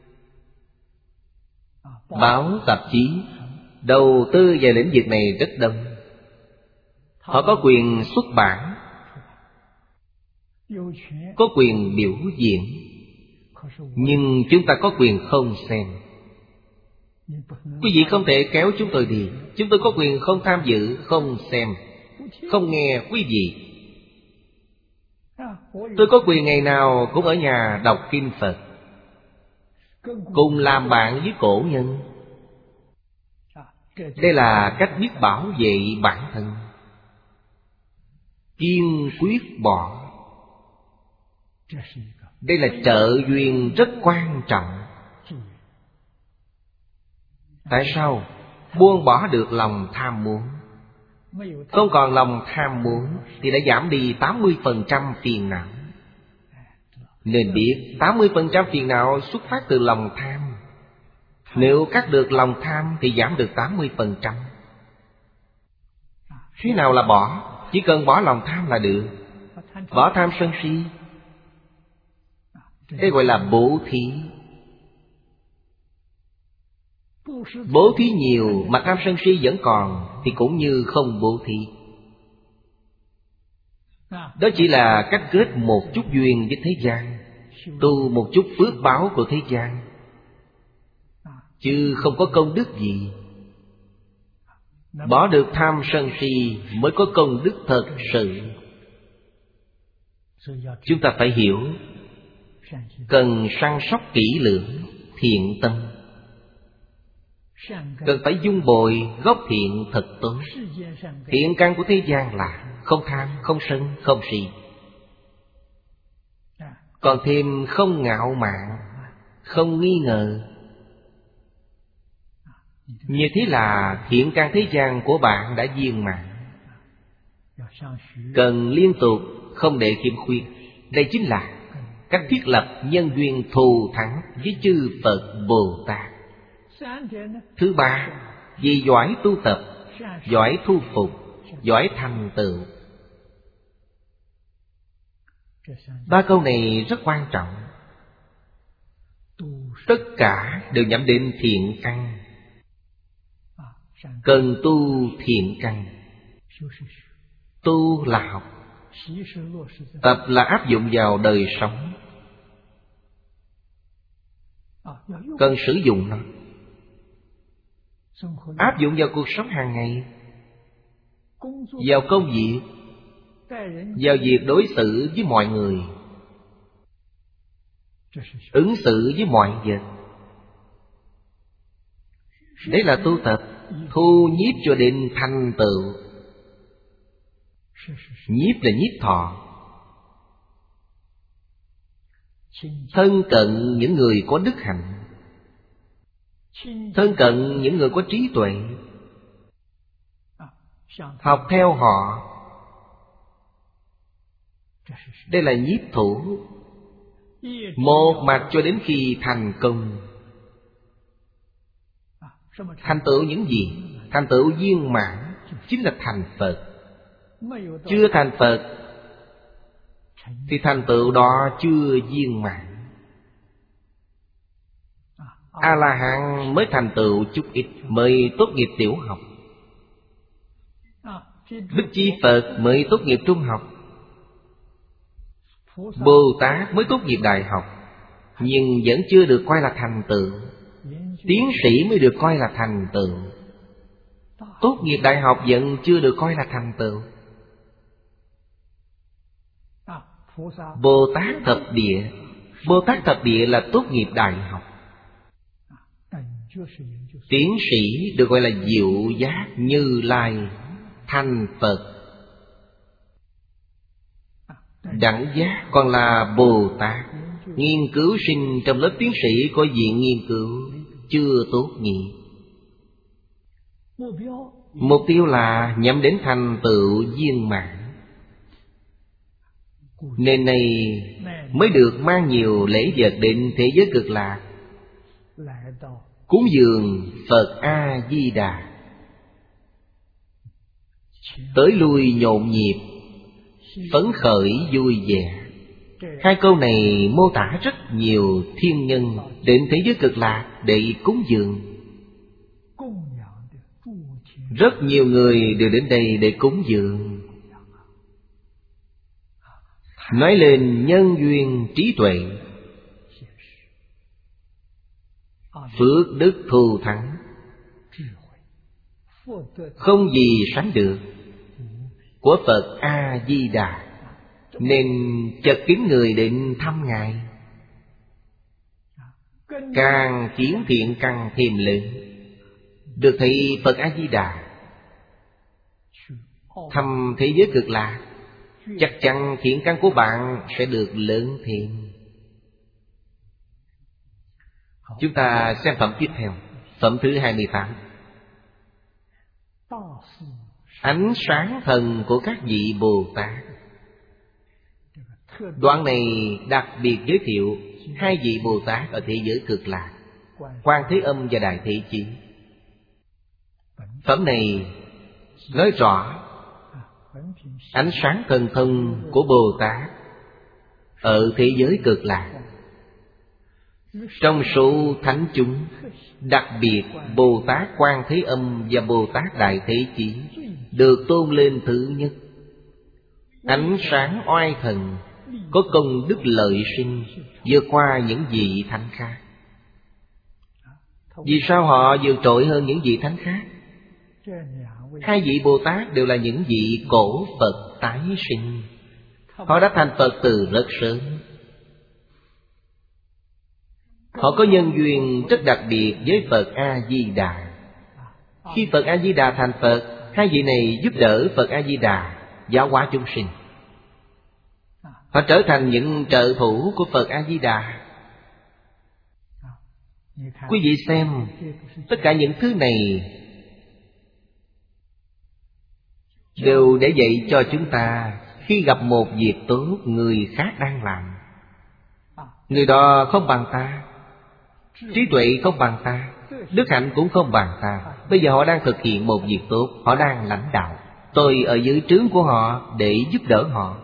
báo, tạp chí. Đầu tư vào lĩnh vực này rất đông. Họ có quyền xuất bản, có quyền biểu diễn, nhưng chúng ta có quyền không xem. Quý vị không thể kéo chúng tôi đi. Chúng tôi có quyền không tham dự, không xem, không nghe quý vị. Tôi có quyền ngày nào cũng ở nhà đọc kinh Phật, cùng làm bạn với cổ nhân. Đây là cách biết bảo vệ bản thân, kiên quyết bỏ. Đây là trợ duyên rất quan trọng. Tại sao? Buông bỏ được lòng tham muốn. Không còn lòng tham muốn thì đã giảm đi tám mươi phần trăm phiền não. Nên biết tám mươi phần trăm phiền não xuất phát từ lòng tham. Nếu cắt được lòng tham thì giảm được tám mươi phần trăm. Thế nào là bỏ? Chỉ cần bỏ lòng tham là được. Bỏ tham sân si. Đây gọi là bố thí. Bố thí nhiều mà tham sân si vẫn còn thì cũng như không bố thí. Đó chỉ là cắt kết một chút duyên với thế gian, tu một chút phước báo của thế gian, chứ không có công đức gì. Bỏ được tham sân si mới có công đức thật sự. Chúng ta phải hiểu, cần săn sóc kỹ lưỡng thiện tâm, cần phải dung bồi gốc thiện thật tốt. Thiện căn của thế gian là không tham, không sân, không si. Còn thêm không ngạo mạn, không nghi ngờ. Như thế là thiện căn thế gian của bạn đã viên mãn. Cần liên tục, không để khiếm khuyết. Đây chính là cách thiết lập nhân duyên thù thắng với chư Phật Bồ Tát. Thứ ba, vì giỏi tu tập, giỏi thu phục, giỏi thành tựu. Ba câu này rất quan trọng. Tất cả đều nhắm đến thiện căn. Cần tu thiện căn. Tu là học, tập là áp dụng vào đời sống. Cần sử dụng nó, áp dụng vào cuộc sống hàng ngày, vào công việc, vào việc đối xử với mọi người, ứng xử với mọi vật. Đấy là tu tập, thu nhiếp cho đến thành tựu. Nhiếp là nhiếp thọ. Thân cận những người có đức hạnh, thân cận những người có trí tuệ, học theo họ. Đây là nhiếp thủ. Một mặt cho đến khi thành công. Thành tựu những gì? Thành tựu viên mãn chính là thành Phật. Chưa thành Phật thì thành tựu đó chưa viên mãn. A-la-hán mới thành tựu chút ít, mới tốt nghiệp tiểu học. Đức Chi Phật mới tốt nghiệp trung học. Bồ Tát mới tốt nghiệp đại học, nhưng vẫn chưa được coi là thành tựu. Tiến sĩ mới được coi là thành tựu. Tốt nghiệp đại học vẫn chưa được coi là thành tựu. Bồ Tát thập địa, Bồ Tát thập địa là tốt nghiệp đại học. Tiến sĩ được gọi là diệu giác Như Lai, thành Phật. Đẳng giác còn là Bồ Tát. Nghiên cứu sinh trong lớp tiến sĩ có viện nghiên cứu, chưa tốt nghiệp. Mục tiêu là nhắm đến thành tựu viên mãn. Nên này mới được mang nhiều lễ vật đến thế giới cực lạc, cúng dường Phật A-di-đà, tới lui nhộn nhịp, phấn khởi vui vẻ. Hai câu này mô tả rất nhiều thiên nhân đến thế giới cực lạc để cúng dường. Rất nhiều người đều đến đây để cúng dường. Nói lên nhân duyên trí tuệ, phước đức thù thắng, không gì sánh được, của Phật A-di-đà. Nên chợt kiếm người định thăm Ngài, càng khiến thiện căn thêm lớn. Được thấy Phật A-di-đà, thăm thế giới cực lạc, chắc chắn thiện căn của bạn sẽ được lớn thêm. Chúng ta xem phẩm tiếp theo, phẩm thứ hai mươi tám. Ánh sáng thần của các vị Bồ Tát. Đoạn này đặc biệt giới thiệu hai vị Bồ Tát ở thế giới cực lạc, Quan Thế Âm và Đại Thế Chí. Phẩm này nói rõ ánh sáng thần thông của Bồ Tát ở thế giới cực lạc. Trong số thánh chúng, đặc biệt Bồ Tát Quan Thế Âm và Bồ Tát Đại Thế Chí được tôn lên thứ nhất. Ánh sáng oai thần, có công đức lợi sinh, vượt qua những vị thánh khác. Vì sao họ vượt trội hơn những vị thánh khác? Hai vị Bồ Tát đều là những vị cổ Phật tái sinh. Họ đã thành Phật từ rất sớm. Họ có nhân duyên rất đặc biệt với Phật A-di-đà. Khi Phật A-di-đà thành Phật, hai vị này giúp đỡ Phật A-di-đà giáo hóa chúng sinh. Họ trở thành những trợ thủ của Phật A-di-đà. Quý vị xem, tất cả những thứ này đều để dạy cho chúng ta, khi gặp một việc tốt người khác đang làm, người đó không bằng ta, trí tuệ không bằng ta, đức hạnh cũng không bằng ta. Bây giờ họ đang thực hiện một việc tốt, họ đang lãnh đạo. Tôi ở dưới trướng của họ để giúp đỡ họ.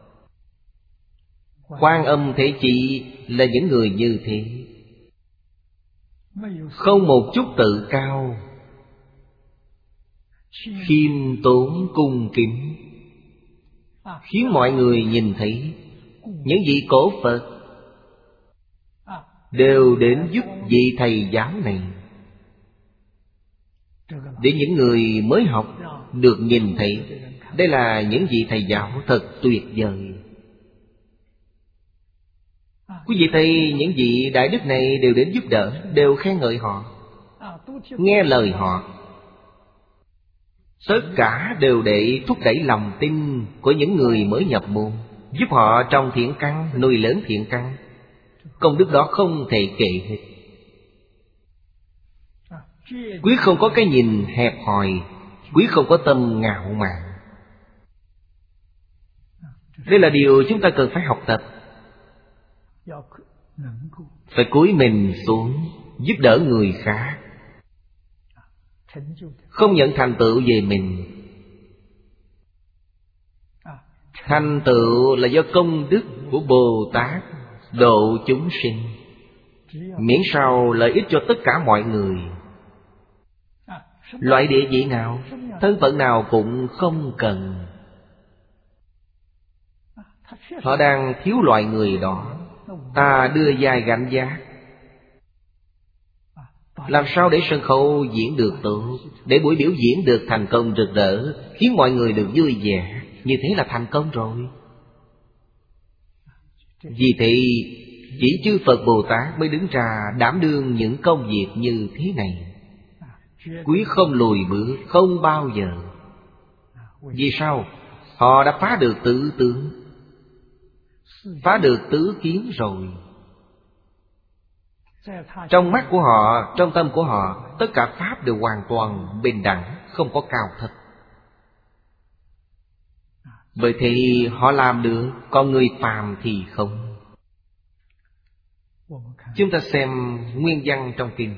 Quan Âm Thế Chí là những người như thế, không một chút tự cao, khiêm tốn cung kính, khiến mọi người nhìn thấy những vị cổ Phật đều đến giúp vị thầy giáo này, để những người mới học được nhìn thấy đây là những vị thầy giáo thật tuyệt vời. Quý vị thấy những vị đại đức này đều đến giúp đỡ, đều khen ngợi họ, nghe lời họ. Tất cả đều để thúc đẩy lòng tin của những người mới nhập môn, giúp họ trong thiện căn, nuôi lớn thiện căn. Công đức đó không thể kể hết. Quý không có cái nhìn hẹp hòi, quý không có tâm ngạo mạn. Đây là điều chúng ta cần phải học tập. Phải cúi mình xuống giúp đỡ người khác, không nhận thành tựu về mình. Thành tựu là do công đức của Bồ Tát độ chúng sinh, miễn sao lợi ích cho tất cả mọi người. Loại địa vị nào, thân phận nào cũng không cần. Họ đang thiếu loại người đó, ta đưa vai gánh giác. Làm sao để sân khấu diễn được tốt, để buổi biểu diễn được thành công rực rỡ, khiến mọi người được vui vẻ, như thế là thành công rồi. Vì thế chỉ chư Phật Bồ Tát mới đứng ra đảm đương những công việc như thế này. Quý không lùi bước, không bao giờ. Vì sao? Họ đã phá được tứ tướng, phá được tứ kiến rồi. Trong mắt của họ, trong tâm của họ, tất cả pháp đều hoàn toàn bình đẳng, không có cao thấp. Bởi thì họ làm được, còn người phàm thì không. Chúng ta xem nguyên văn trong kinh.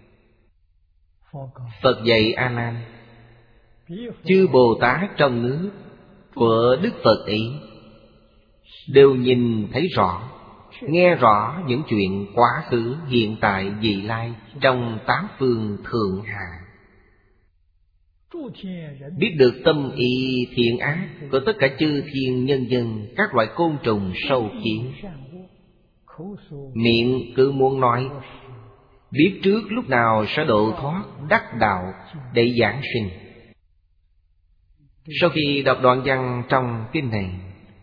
Phật dạy A Nan, chư Bồ Tát trong nước của Đức Phật ấy đều nhìn thấy rõ, nghe rõ những chuyện quá khứ, hiện tại, vị lai trong tám phương thượng hạ, biết được tâm ý thiện ác của tất cả chư thiên nhân dân, các loại côn trùng sâu kiến. Miệng cứ muốn nói, biết trước lúc nào sẽ độ thoát đắc đạo để giảng sinh. Sau khi đọc đoạn văn trong kinh này,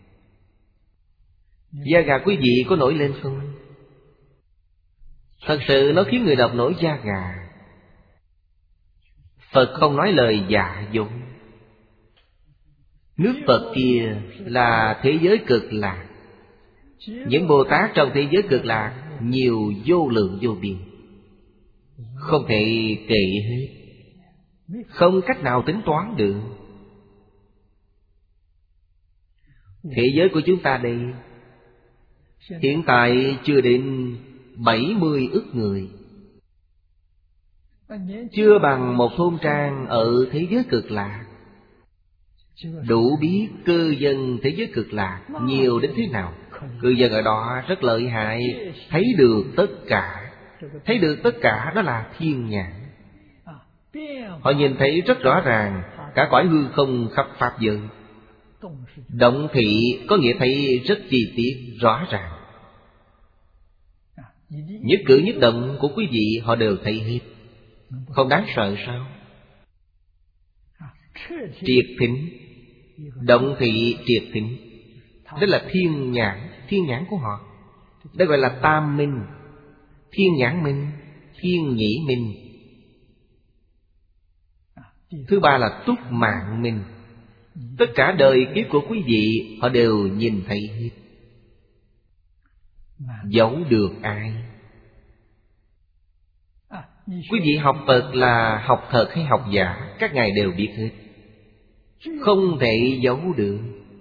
da gà quý vị có nổi lên không? Thật sự nó khiến người đọc nổi da gà. Phật không nói lời giả dối. Nước Phật kia là thế giới cực lạc. Những Bồ Tát trong thế giới cực lạc nhiều vô lượng vô biên, không thể kể hết, không cách nào tính toán được. Thế giới của chúng ta đây hiện tại chưa đến bảy mươi ức người, chưa bằng một thôn trang ở thế giới cực lạc. Đủ biết cư dân thế giới cực lạc nhiều đến thế nào. Cư dân ở đó rất lợi hại, thấy được tất cả. Thấy được tất cả đó là thiên nhãn. Họ nhìn thấy rất rõ ràng cả cõi hư không khắp pháp giới. Động thị có nghĩa thấy rất chi tiết, rõ ràng. Nhất cử nhất động của quý vị họ đều thấy hết. Không đáng sợ sao? Triệt thính. Động thị triệt thính. Đó là thiên nhãn. Thiên nhãn của họ. Đây gọi là tam minh. Thiên nhãn minh, thiên nhĩ minh. Thứ ba là túc mạng minh. Tất cả đời kiếp của quý vị họ đều nhìn thấy hết. Giấu được ai? Quý vị học Phật là học thật hay học giả, các ngài đều biết hết. Không thể giấu được.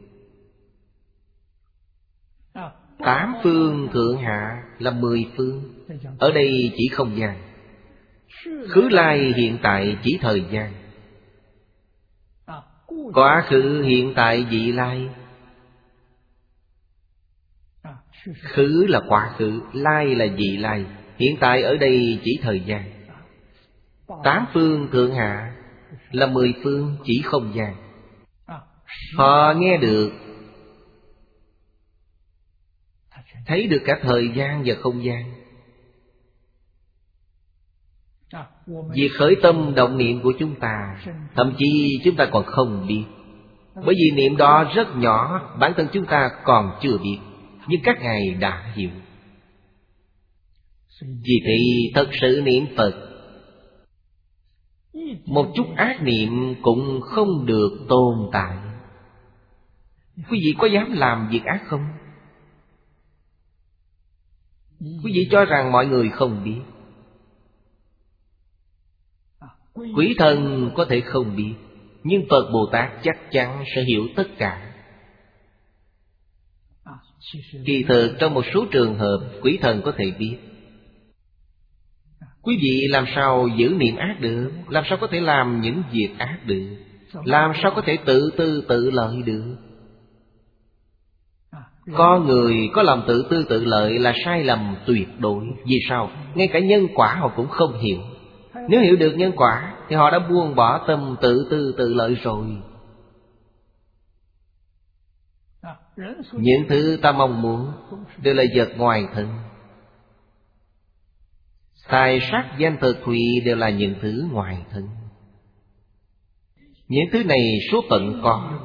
Tám phương thượng hạ là mười phương. Ở đây chỉ không gian. Khứ lai hiện tại chỉ thời gian. Quá khứ hiện tại vị lai. Khứ là quá khứ, lai là vị lai. Hiện tại ở đây chỉ thời gian. Tám phương thượng hạ là mười phương chỉ không gian. Họ nghe được, thấy được cả thời gian và không gian. Việc khởi tâm động niệm của chúng ta, thậm chí chúng ta còn không biết. Bởi vì niệm đó rất nhỏ, bản thân chúng ta còn chưa biết. Nhưng các ngài đã hiểu. Vì thế thật sự niệm Phật, một chút ác niệm cũng không được tồn tại. Quý vị có dám làm việc ác không? Quý vị cho rằng mọi người không biết. Quỷ thần có thể không biết, nhưng Phật Bồ Tát chắc chắn sẽ hiểu tất cả. Kỳ thực trong một số trường hợp quỷ thần có thể biết. Quý vị làm sao giữ niệm ác được? Làm sao có thể làm những việc ác được? Làm sao có thể tự tư tự lợi được? Có người có lòng tự tư tự lợi là sai lầm tuyệt đối. Vì sao? Ngay cả nhân quả họ cũng không hiểu. Nếu hiểu được nhân quả thì họ đã buông bỏ tâm tự tư tự lợi rồi. Những thứ ta mong muốn đều là vật ngoài thân. Tài sắc danh thực thùy đều là những thứ ngoài thân. Những thứ này số phận có,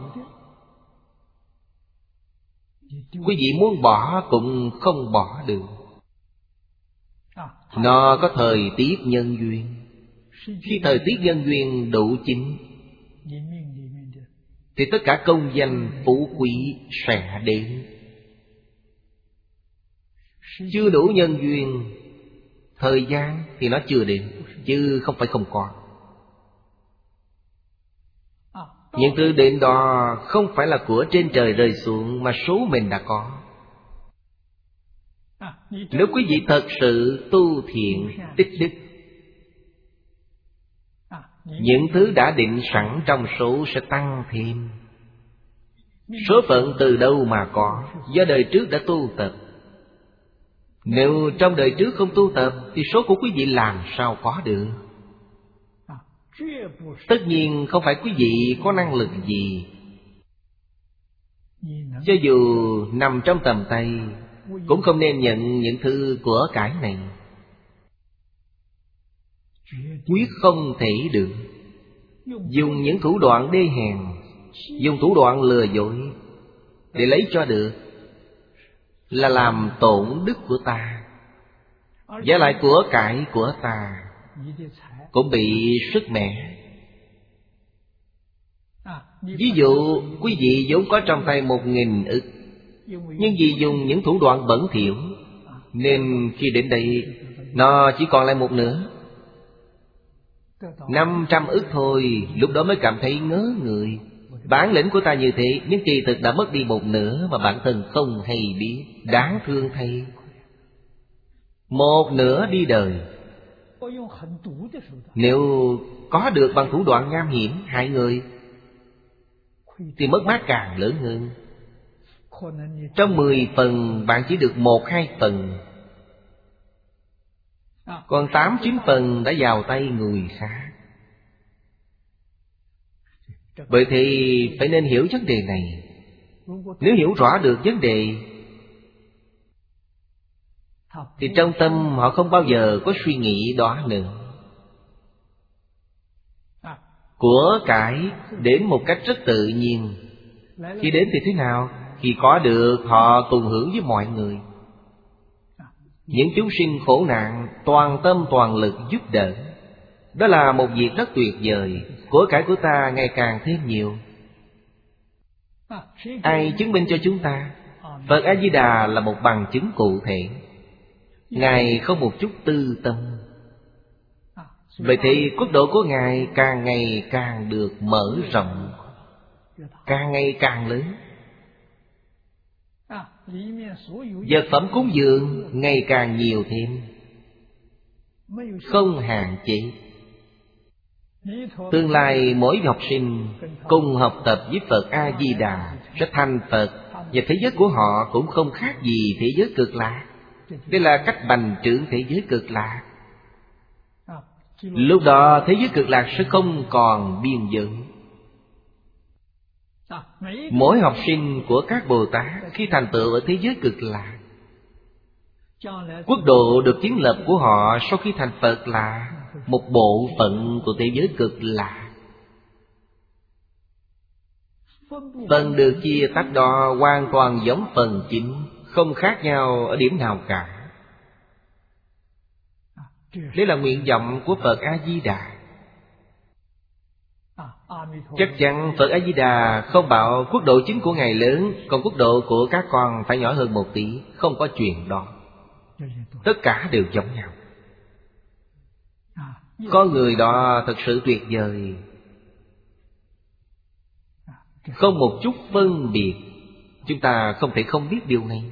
quý vị muốn bỏ cũng không bỏ được. Nó có thời tiết nhân duyên. Khi thời tiết nhân duyên đủ chín thì tất cả công danh phú quý sẽ đến. Chưa đủ nhân duyên, thời gian thì nó chưa đến, chứ không phải không có. Những thứ đến đó không phải là của trên trời rơi xuống, mà số mình đã có. Nếu quý vị thật sự tu thiện tích đức, những thứ đã định sẵn trong số sẽ tăng thêm. Số phận từ đâu mà có? Do đời trước đã tu tập. Nếu trong đời trước không tu tập thì số của quý vị làm sao có được? Tất nhiên không phải quý vị có năng lực gì. Cho dù nằm trong tầm tay cũng không nên nhận những thứ của cải này. Quyết không thể được. Dùng những thủ đoạn đê hèn, dùng thủ đoạn lừa dối để lấy cho được là làm tổn đức của ta. Và lại của cải của ta cũng bị sứt mẻ. Ví dụ quý vị vốn có trong tay một nghìn ức, nhưng vì dùng những thủ đoạn bẩn thỉu nên khi đến đây nó chỉ còn lại một nửa. Năm trăm ức thôi, lúc đó mới cảm thấy ngớ người. Bản lĩnh của ta như thế, nhưng kỳ thực đã mất đi một nửa mà bản thân không hay biết. Đáng thương thay. Một nửa đi đời. Nếu có được bằng thủ đoạn nham hiểm hại người thì mất mát càng lớn hơn. Trong mười phần bạn chỉ được một hai phần, còn tám chín phần đã vào tay người khác. Bởi thì phải nên hiểu vấn đề này. Nếu hiểu rõ được vấn đề thì trong tâm họ không bao giờ có suy nghĩ đó nữa. Của cải đến một cách rất tự nhiên. Khi đến thì thế nào? Khi có được họ cùng hưởng với mọi người. Những chúng sinh khổ nạn toàn tâm toàn lực giúp đỡ. Đó là một việc rất tuyệt vời. Của cải của ta ngày càng thêm nhiều. Ai chứng minh cho chúng ta? Phật A-di-đà là một bằng chứng cụ thể. Ngài không một chút tư tâm. Vậy thì quốc độ của Ngài càng ngày càng được mở rộng, càng ngày càng lớn. Vật phẩm cúng dường ngày càng nhiều thêm, không hạn chế. Tương lai mỗi học sinh cùng học tập với Phật A-di-đà sẽ thành Phật. Và thế giới của họ cũng không khác gì thế giới cực lạc. Đây là cách bành trướng thế giới cực lạc. Lúc đó thế giới cực lạc sẽ không còn biên giới. Mỗi học sinh của các Bồ Tát khi thành tựu ở thế giới cực lạc, quốc độ được kiến lập của họ sau khi thành Phật là một bộ phận của thế giới cực lạc. Phần được chia tách đó hoàn toàn giống phần chính, không khác nhau ở điểm nào cả. Đây là nguyện vọng của Phật A-di-đà. Chắc chắn Phật A-di-đà không bảo quốc độ chính của Ngài lớn, còn quốc độ của các con phải nhỏ hơn một tí. Không có chuyện đó. Tất cả đều giống nhau. Có người đó thật sự tuyệt vời, không một chút phân biệt. Chúng ta không thể không biết điều này.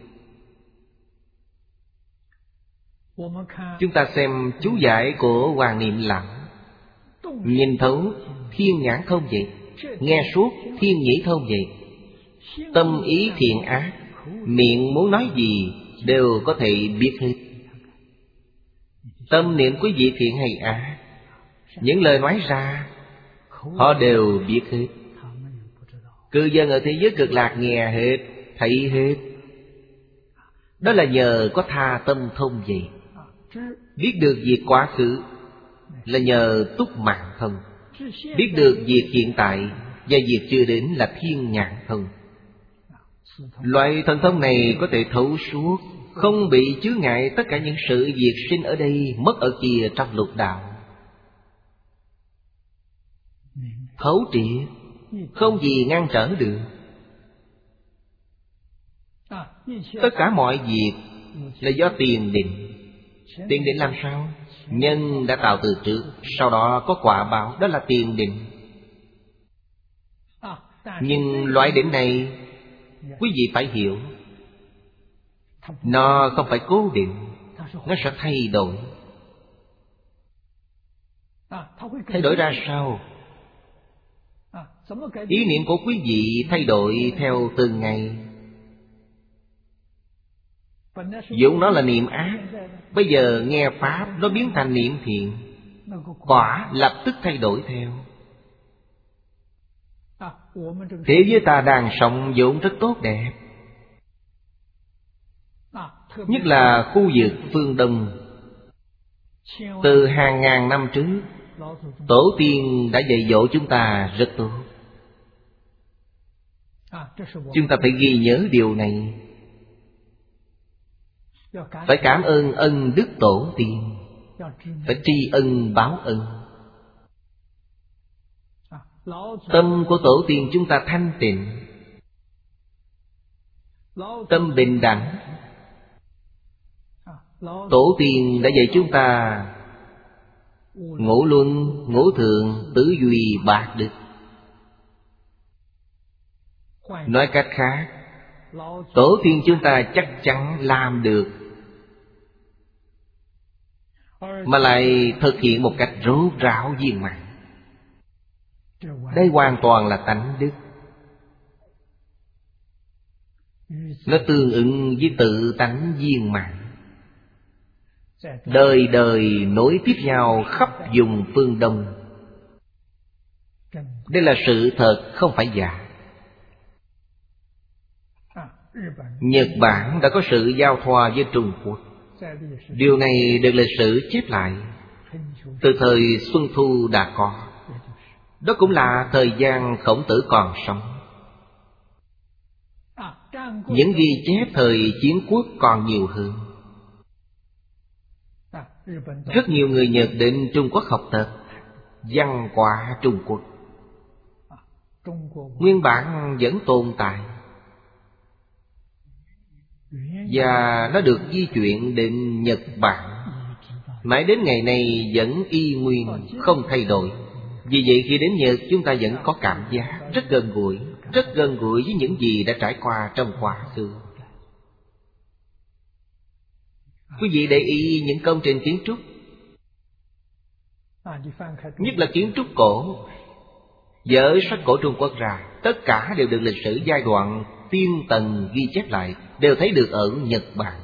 Chúng ta xem chú giải của Hoàng Niệm Lặng. Nhìn thấu thiên nhãn thông vậy, nghe suốt thiên nhĩ thông vậy. Tâm ý thiện ác, miệng muốn nói gì đều có thể biết hết. Tâm niệm quý vị thiện hay ác, những lời nói ra họ đều biết hết. Cư dân ở thế giới cực lạc nghe hết, thấy hết. Đó là nhờ có tha tâm thông vậy. Biết được việc quá khứ là nhờ túc mạng thông. Biết được việc hiện tại và việc chưa đến là thiên nhãn thông. Loại thần thông này có thể thấu suốt, không bị chướng ngại tất cả những sự việc sinh ở đây, mất ở kia trong lục đạo. Thấu triệt, không gì ngăn trở được. Tất cả mọi việc là do tiền định. Tiền định làm sao? Nhân đã tạo từ trước, sau đó có quả báo, đó là tiền định. Nhưng loại định này quý vị phải hiểu, nó không phải cố định, nó sẽ thay đổi. Thay đổi ra sao? Ý niệm của quý vị thay đổi theo từng ngày. Vốn nó là niệm ác, bây giờ nghe Pháp nó biến thành niệm thiện, quả lập tức thay đổi theo. Thế giới ta đang sống vốn rất tốt đẹp. Nhất là khu vực phương Đông. Từ hàng ngàn năm trước, Tổ tiên đã dạy dỗ chúng ta rất tốt. Chúng ta phải ghi nhớ điều này. Phải cảm ơn ân đức tổ tiên, phải tri ân báo ân. Tâm của tổ tiên chúng ta thanh tịnh, tâm bình đẳng. Tổ tiên đã dạy chúng ta ngũ luân, ngũ thường, tứ duy, bát đức. Nói cách khác, tổ tiên chúng ta chắc chắn làm được, mà lại thực hiện một cách rốt ráo viên mãn. Đây hoàn toàn là tánh đức. Nó tương ứng với tự tánh viên mãn, đời đời nối tiếp nhau khắp vùng phương Đông. Đây là sự thật, không phải giả. Nhật Bản đã có sự giao thoa với Trung Quốc. Điều này được lịch sử chép lại từ thời Xuân Thu đã có. Đó cũng là thời gian Khổng Tử còn sống. Những ghi chép thời Chiến Quốc còn nhiều hơn. Rất nhiều người Nhật đến Trung Quốc học tập văn hóa Trung Quốc. Nguyên bản vẫn tồn tại, và nó được di chuyển đến Nhật Bản. Mãi đến ngày nay vẫn y nguyên, không thay đổi. Vì vậy khi đến Nhật, chúng ta vẫn có cảm giác rất gần gũi, rất gần gũi với những gì đã trải qua trong quá khứ. Quý vị để ý những công trình kiến trúc, nhất là kiến trúc cổ. Dở sách cổ Trung Quốc ra, tất cả đều được lịch sử giai đoạn tiên tần ghi chép lại, đều thấy được ở Nhật Bản.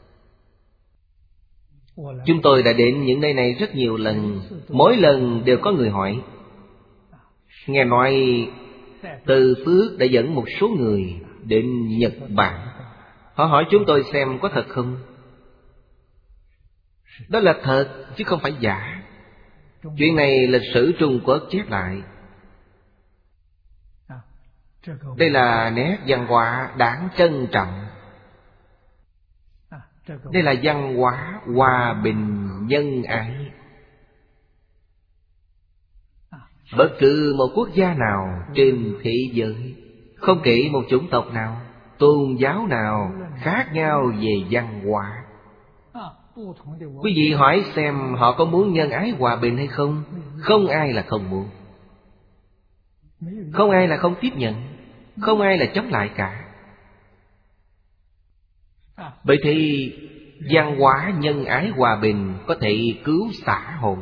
Chúng tôi đã đến những nơi này rất nhiều lần. Mỗi lần đều có người hỏi. Nghe nói Từ Phước đã dẫn một số người đến Nhật Bản. Họ hỏi chúng tôi xem có thật không. Đó là thật chứ không phải giả. Chuyện này lịch sử Trung Quốc chép lại. Đây là nét văn hóa đáng trân trọng. Đây là văn hóa hòa bình nhân ái. Bất cứ một quốc gia nào trên thế giới, không kể một chủng tộc nào, tôn giáo nào, khác nhau về văn hóa. Quý vị hỏi xem họ có muốn nhân ái hòa bình hay không? Không ai là không muốn. Không ai là không tiếp nhận. Không ai là chống lại cả. Bởi thì văn hóa nhân ái hòa bình có thể cứu xã hội,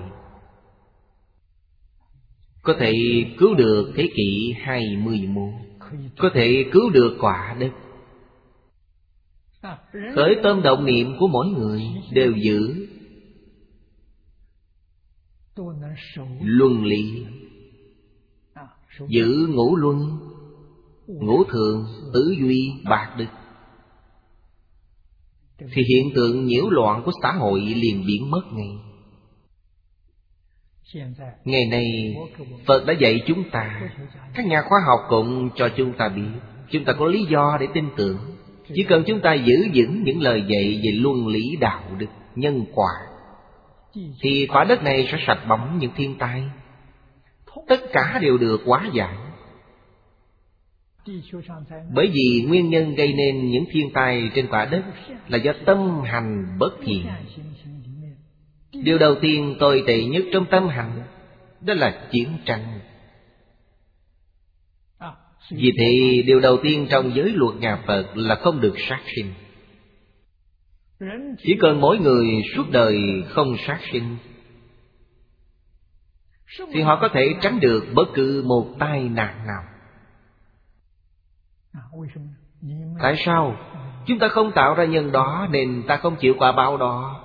có thể cứu được thế kỷ hai mươi mốt, có thể cứu được quả đất. Khởi tâm động niệm của mỗi người đều giữ luân lý, giữ ngũ luân, ngũ thường, tứ duy, bạc đức, thì hiện tượng nhiễu loạn của xã hội liền biến mất ngay. Ngày nay Phật đã dạy chúng ta, các nhà khoa học cũng cho chúng ta biết, chúng ta có lý do để tin tưởng. Chỉ cần chúng ta giữ vững những lời dạy về luân lý đạo đức, nhân quả, thì quả đất này sẽ sạch bóng những thiên tai. Tất cả đều được hóa giải. Bởi vì nguyên nhân gây nên những thiên tai trên quả đất là do tâm hành bất thiện. Điều đầu tiên tồi tệ nhất trong tâm hành đó là chiến tranh. Vì thế điều đầu tiên trong giới luật nhà Phật là không được sát sinh. Chỉ cần mỗi người suốt đời không sát sinh thì họ có thể tránh được bất cứ một tai nạn nào. Tại sao? Chúng ta không tạo ra nhân đó nên ta không chịu quả báo đó.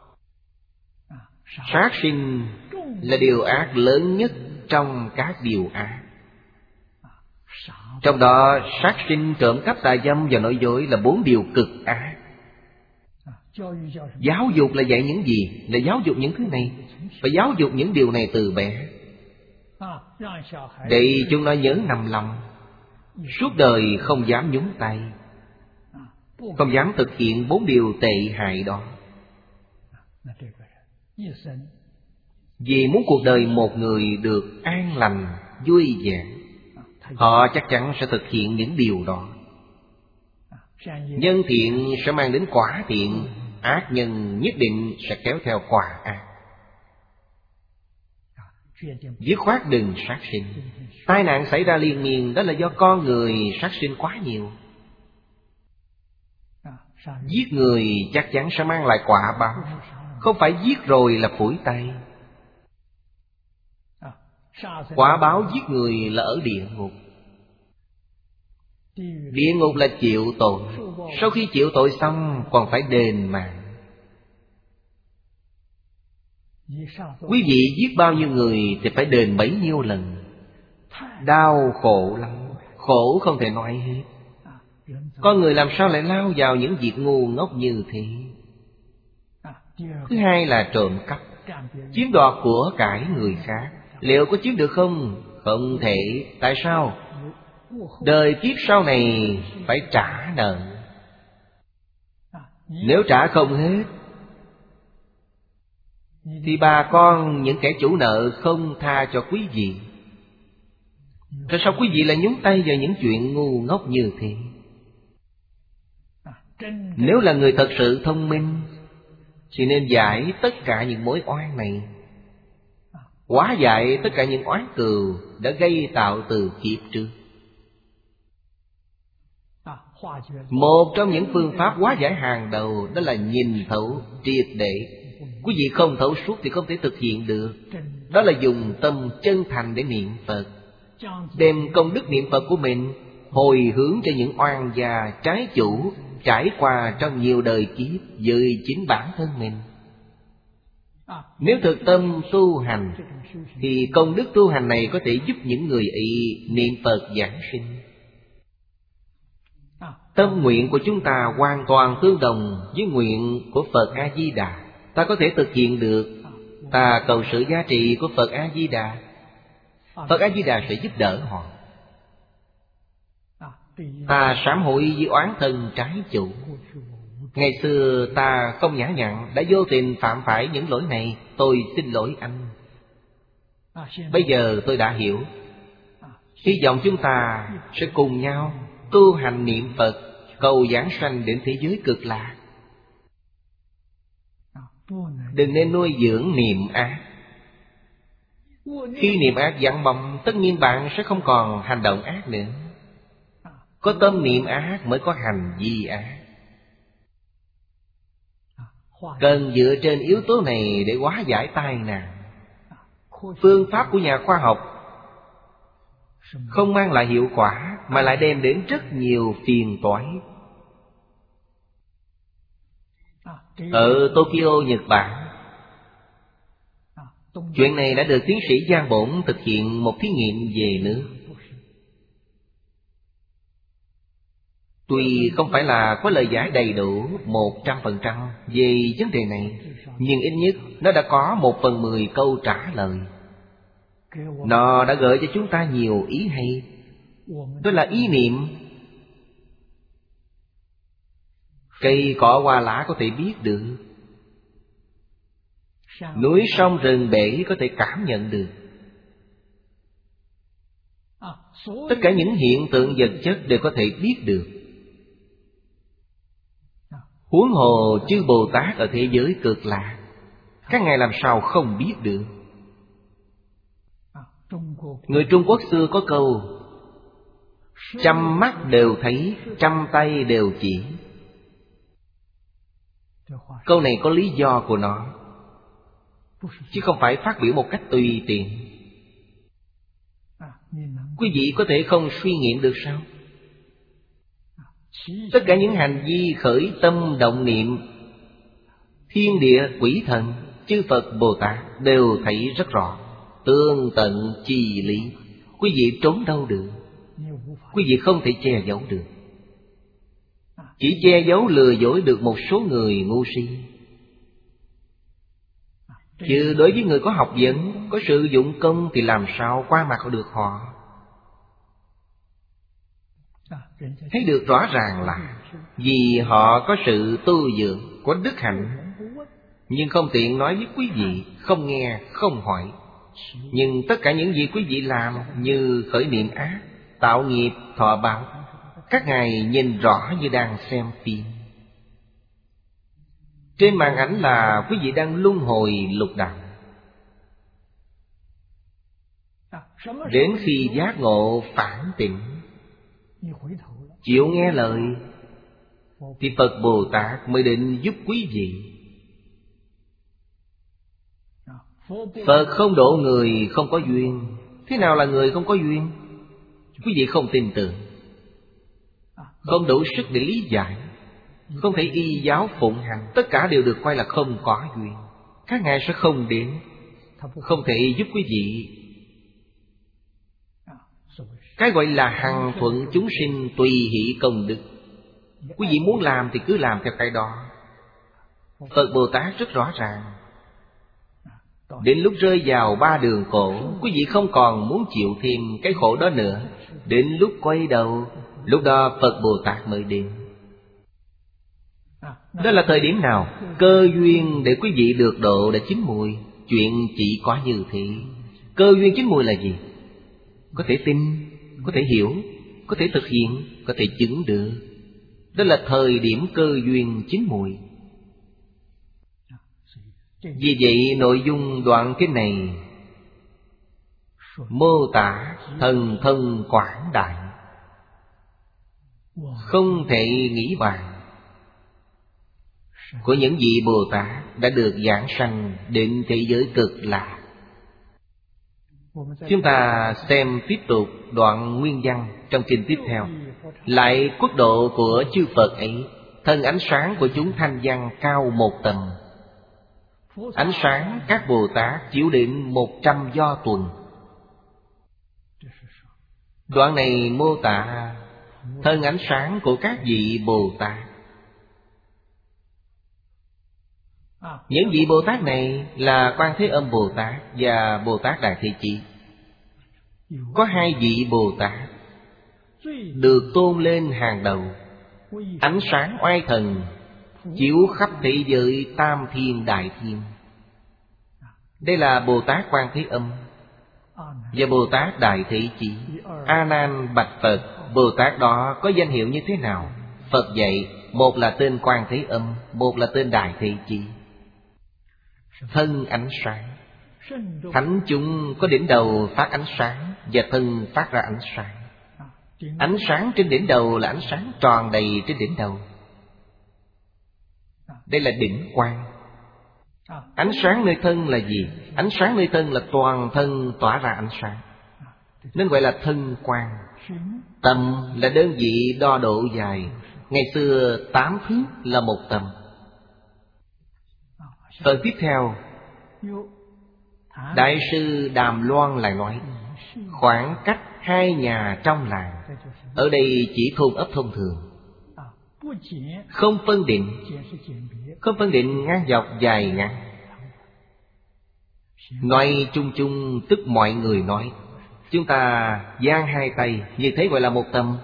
Sát sinh là điều ác lớn nhất trong các điều ác. Trong đó sát sinh, trộm cắp, tà dâm và nói dối là bốn điều cực ác. Giáo dục là dạy những gì? Là giáo dục những thứ này. Phải giáo dục những điều này từ bé, để chúng nó nhớ nằm lòng, suốt đời không dám nhúng tay, không dám thực hiện bốn điều tệ hại đó. Vì muốn cuộc đời một người được an lành, vui vẻ, họ chắc chắn sẽ thực hiện những điều đó. Nhân thiện sẽ mang đến quả thiện, ác nhân nhất định sẽ kéo theo quả ác. Dứt khoát đừng sát sinh. Tai nạn xảy ra liên miên đó là do con người sát sinh quá nhiều. Giết người chắc chắn sẽ mang lại quả báo, không phải giết rồi là phủi tay. Quả báo giết người là ở địa ngục. Địa ngục là chịu tội. Sau khi chịu tội xong còn phải đền mạng. Quý vị giết bao nhiêu người thì phải đền bấy nhiêu lần. Đau khổ lắm, khổ không thể nói hết. Con người làm sao lại lao vào những việc ngu ngốc như thế? Thứ hai là trộm cắp, chiếm đoạt của cải người khác. Liệu có chiếm được không? Không thể. Tại sao? Đời kiếp sau này phải trả nợ. Nếu trả không hết thì bà con những kẻ chủ nợ không tha cho quý vị. Tại sao quý vị lại nhúng tay vào những chuyện ngu ngốc như thế? Nếu là người thật sự thông minh thì nên giải tất cả những mối oan này, hóa giải tất cả những oán cừu đã gây tạo từ kiếp trước. Một trong những phương pháp hóa giải hàng đầu đó là nhìn thấu triệt để. Quý vị không thấu suốt thì không thể thực hiện được. Đó là dùng tâm chân thành để niệm Phật, đem công đức niệm Phật của mình hồi hướng cho những oan gia trái chủ trải qua trong nhiều đời kiếp với chính bản thân mình. Nếu thực tâm tu hành thì công đức tu hành này có thể giúp những người ấy niệm Phật giảng sinh. Tâm nguyện của chúng ta hoàn toàn tương đồng với nguyện của Phật A-di-đà. Ta có thể thực hiện được. Ta cầu sự giá trị của Phật A-di-đà, Phật A-di-đà sẽ giúp đỡ họ. Ta sám hối với oán thân trái chủ. Ngày xưa ta không nhã nhặn, đã vô tình phạm phải những lỗi này, tôi xin lỗi anh. Bây giờ tôi đã hiểu. Hy vọng chúng ta sẽ cùng nhau tu hành niệm Phật, cầu giảng sanh đến thế giới cực lạc. Đừng nên nuôi dưỡng niệm ác. Khi niệm ác vắng bóng, tất nhiên bạn sẽ không còn hành động ác nữa. Có tâm niệm ác mới có hành vi ác. Cần dựa trên yếu tố này để hóa giải tai nạn. Phương pháp của nhà khoa học không mang lại hiệu quả mà lại đem đến rất nhiều phiền toái. Ở Tokyo, Nhật Bản, chuyện này đã được tiến sĩ Giang Bổn thực hiện một thí nghiệm về nước. Tuy không phải là có lời giải đầy đủ một trăm phần trăm về vấn đề này, nhưng ít nhất nó đã có một phần mười câu trả lời. Nó đã gợi cho chúng ta nhiều ý hay. Đó là ý niệm. Cây cỏ hoa lá có thể biết được, núi sông rừng bể có thể cảm nhận được. Tất cả những hiện tượng vật chất đều có thể biết được. Huống hồ chư Bồ Tát ở thế giới cực lạc, các ngài làm sao không biết được? Người Trung Quốc xưa có câu: trăm mắt đều thấy, trăm tay đều chỉ. Câu này có lý do của nó, chứ không phải phát biểu một cách tùy tiện. Quý vị có thể không suy nghiệm được sao? Tất cả những hành vi khởi tâm động niệm, thiên địa quỷ thần, chư Phật Bồ Tát đều thấy rất rõ, tương tận chi lý. Quý vị trốn đâu được? Quý vị không thể che giấu được. Chỉ che giấu lừa dối được một số người ngu si. Chứ đối với người có học vấn, có sử dụng công thì làm sao qua mặt được họ? Thấy được rõ ràng là vì họ có sự tu dưỡng, có đức hạnh, nhưng không tiện nói với quý vị, không nghe, không hỏi. Nhưng tất cả những gì quý vị làm như khởi niệm ác, tạo nghiệp, thọ báo, các ngài nhìn rõ như đang xem phim. Trên màn ảnh là quý vị đang luân hồi lục đạo. Đến khi giác ngộ phản tỉnh, chịu nghe lời, thì Phật Bồ Tát mới định giúp quý vị. Phật không độ người không có duyên. Thế nào là người không có duyên? Quý vị không tin tưởng, không đủ sức để lý giải. không thể y giáo phụng hành, tất cả đều được coi là không có duyên. Các ngài sẽ không đến, không thể giúp quý vị. Cái gọi là hằng thuận chúng sinh tùy hỷ công đức. Quý vị muốn làm thì cứ làm theo cái đó. Phật Bồ Tát rất rõ ràng. Đến lúc rơi vào ba đường khổ, quý vị không còn muốn chịu thêm cái khổ đó nữa. Đến lúc quay đầu, lúc đó Phật Bồ Tát mới đến. Đó là thời điểm nào? Cơ duyên để quý vị được độ đã chín mùi. Chuyện chỉ có như thế. Cơ duyên chín mùi là gì? Có thể tin, có thể hiểu, có thể thực hiện, có thể chứng được. Đó là thời điểm cơ duyên chín mùi. Vì vậy nội dung đoạn kinh này mô tả thần thông quảng đại, không thể nghĩ bàn, của những vị Bồ Tát đã được giảng sanh đến thế giới cực lạc. Chúng ta xem tiếp tục đoạn nguyên văn trong kinh tiếp theo. Lại quốc độ của chư Phật ấy, thân ánh sáng của chúng thanh văn cao một tầng. Ánh sáng các Bồ Tát chiếu đến một trăm do tuần. Đoạn này mô tả thân ánh sáng của các vị Bồ Tát. Những vị Bồ Tát này là Quan Thế Âm Bồ Tát và Bồ Tát Đại Thế Chí. Có hai vị Bồ Tát được tôn lên hàng đầu. Ánh sáng oai thần chiếu khắp thế giới tam thiên đại thiên. Đây là Bồ Tát Quan Thế Âm và Bồ Tát Đại Thế Chí. A Nan bạch Phật, Bồ Tát đó có danh hiệu như thế nào? Phật dạy, một là tên Quan Thế Âm, một là tên Đại Thế Chí. Thân ánh sáng, thánh chúng có đỉnh đầu phát ánh sáng và thân phát ra ánh sáng. Ánh sáng trên đỉnh đầu là ánh sáng tròn đầy trên đỉnh đầu. Đây là đỉnh quang. Ánh sáng nơi thân là gì? Ánh sáng nơi thân là toàn thân tỏa ra ánh sáng, nên gọi là thân quang. Tầm là đơn vị đo độ dài. Ngày xưa tám thước là một tầm. Phần tiếp theo, Đại sư Đàm Loan lại nói, khoảng cách hai nhà trong làng. Ở đây chỉ thôn ấp thông thường, không phân định. Không phân định ngang dọc dài ngắn. Nói chung chung tức mọi người nói. Chúng ta giang hai tay, như thế gọi là một tầm.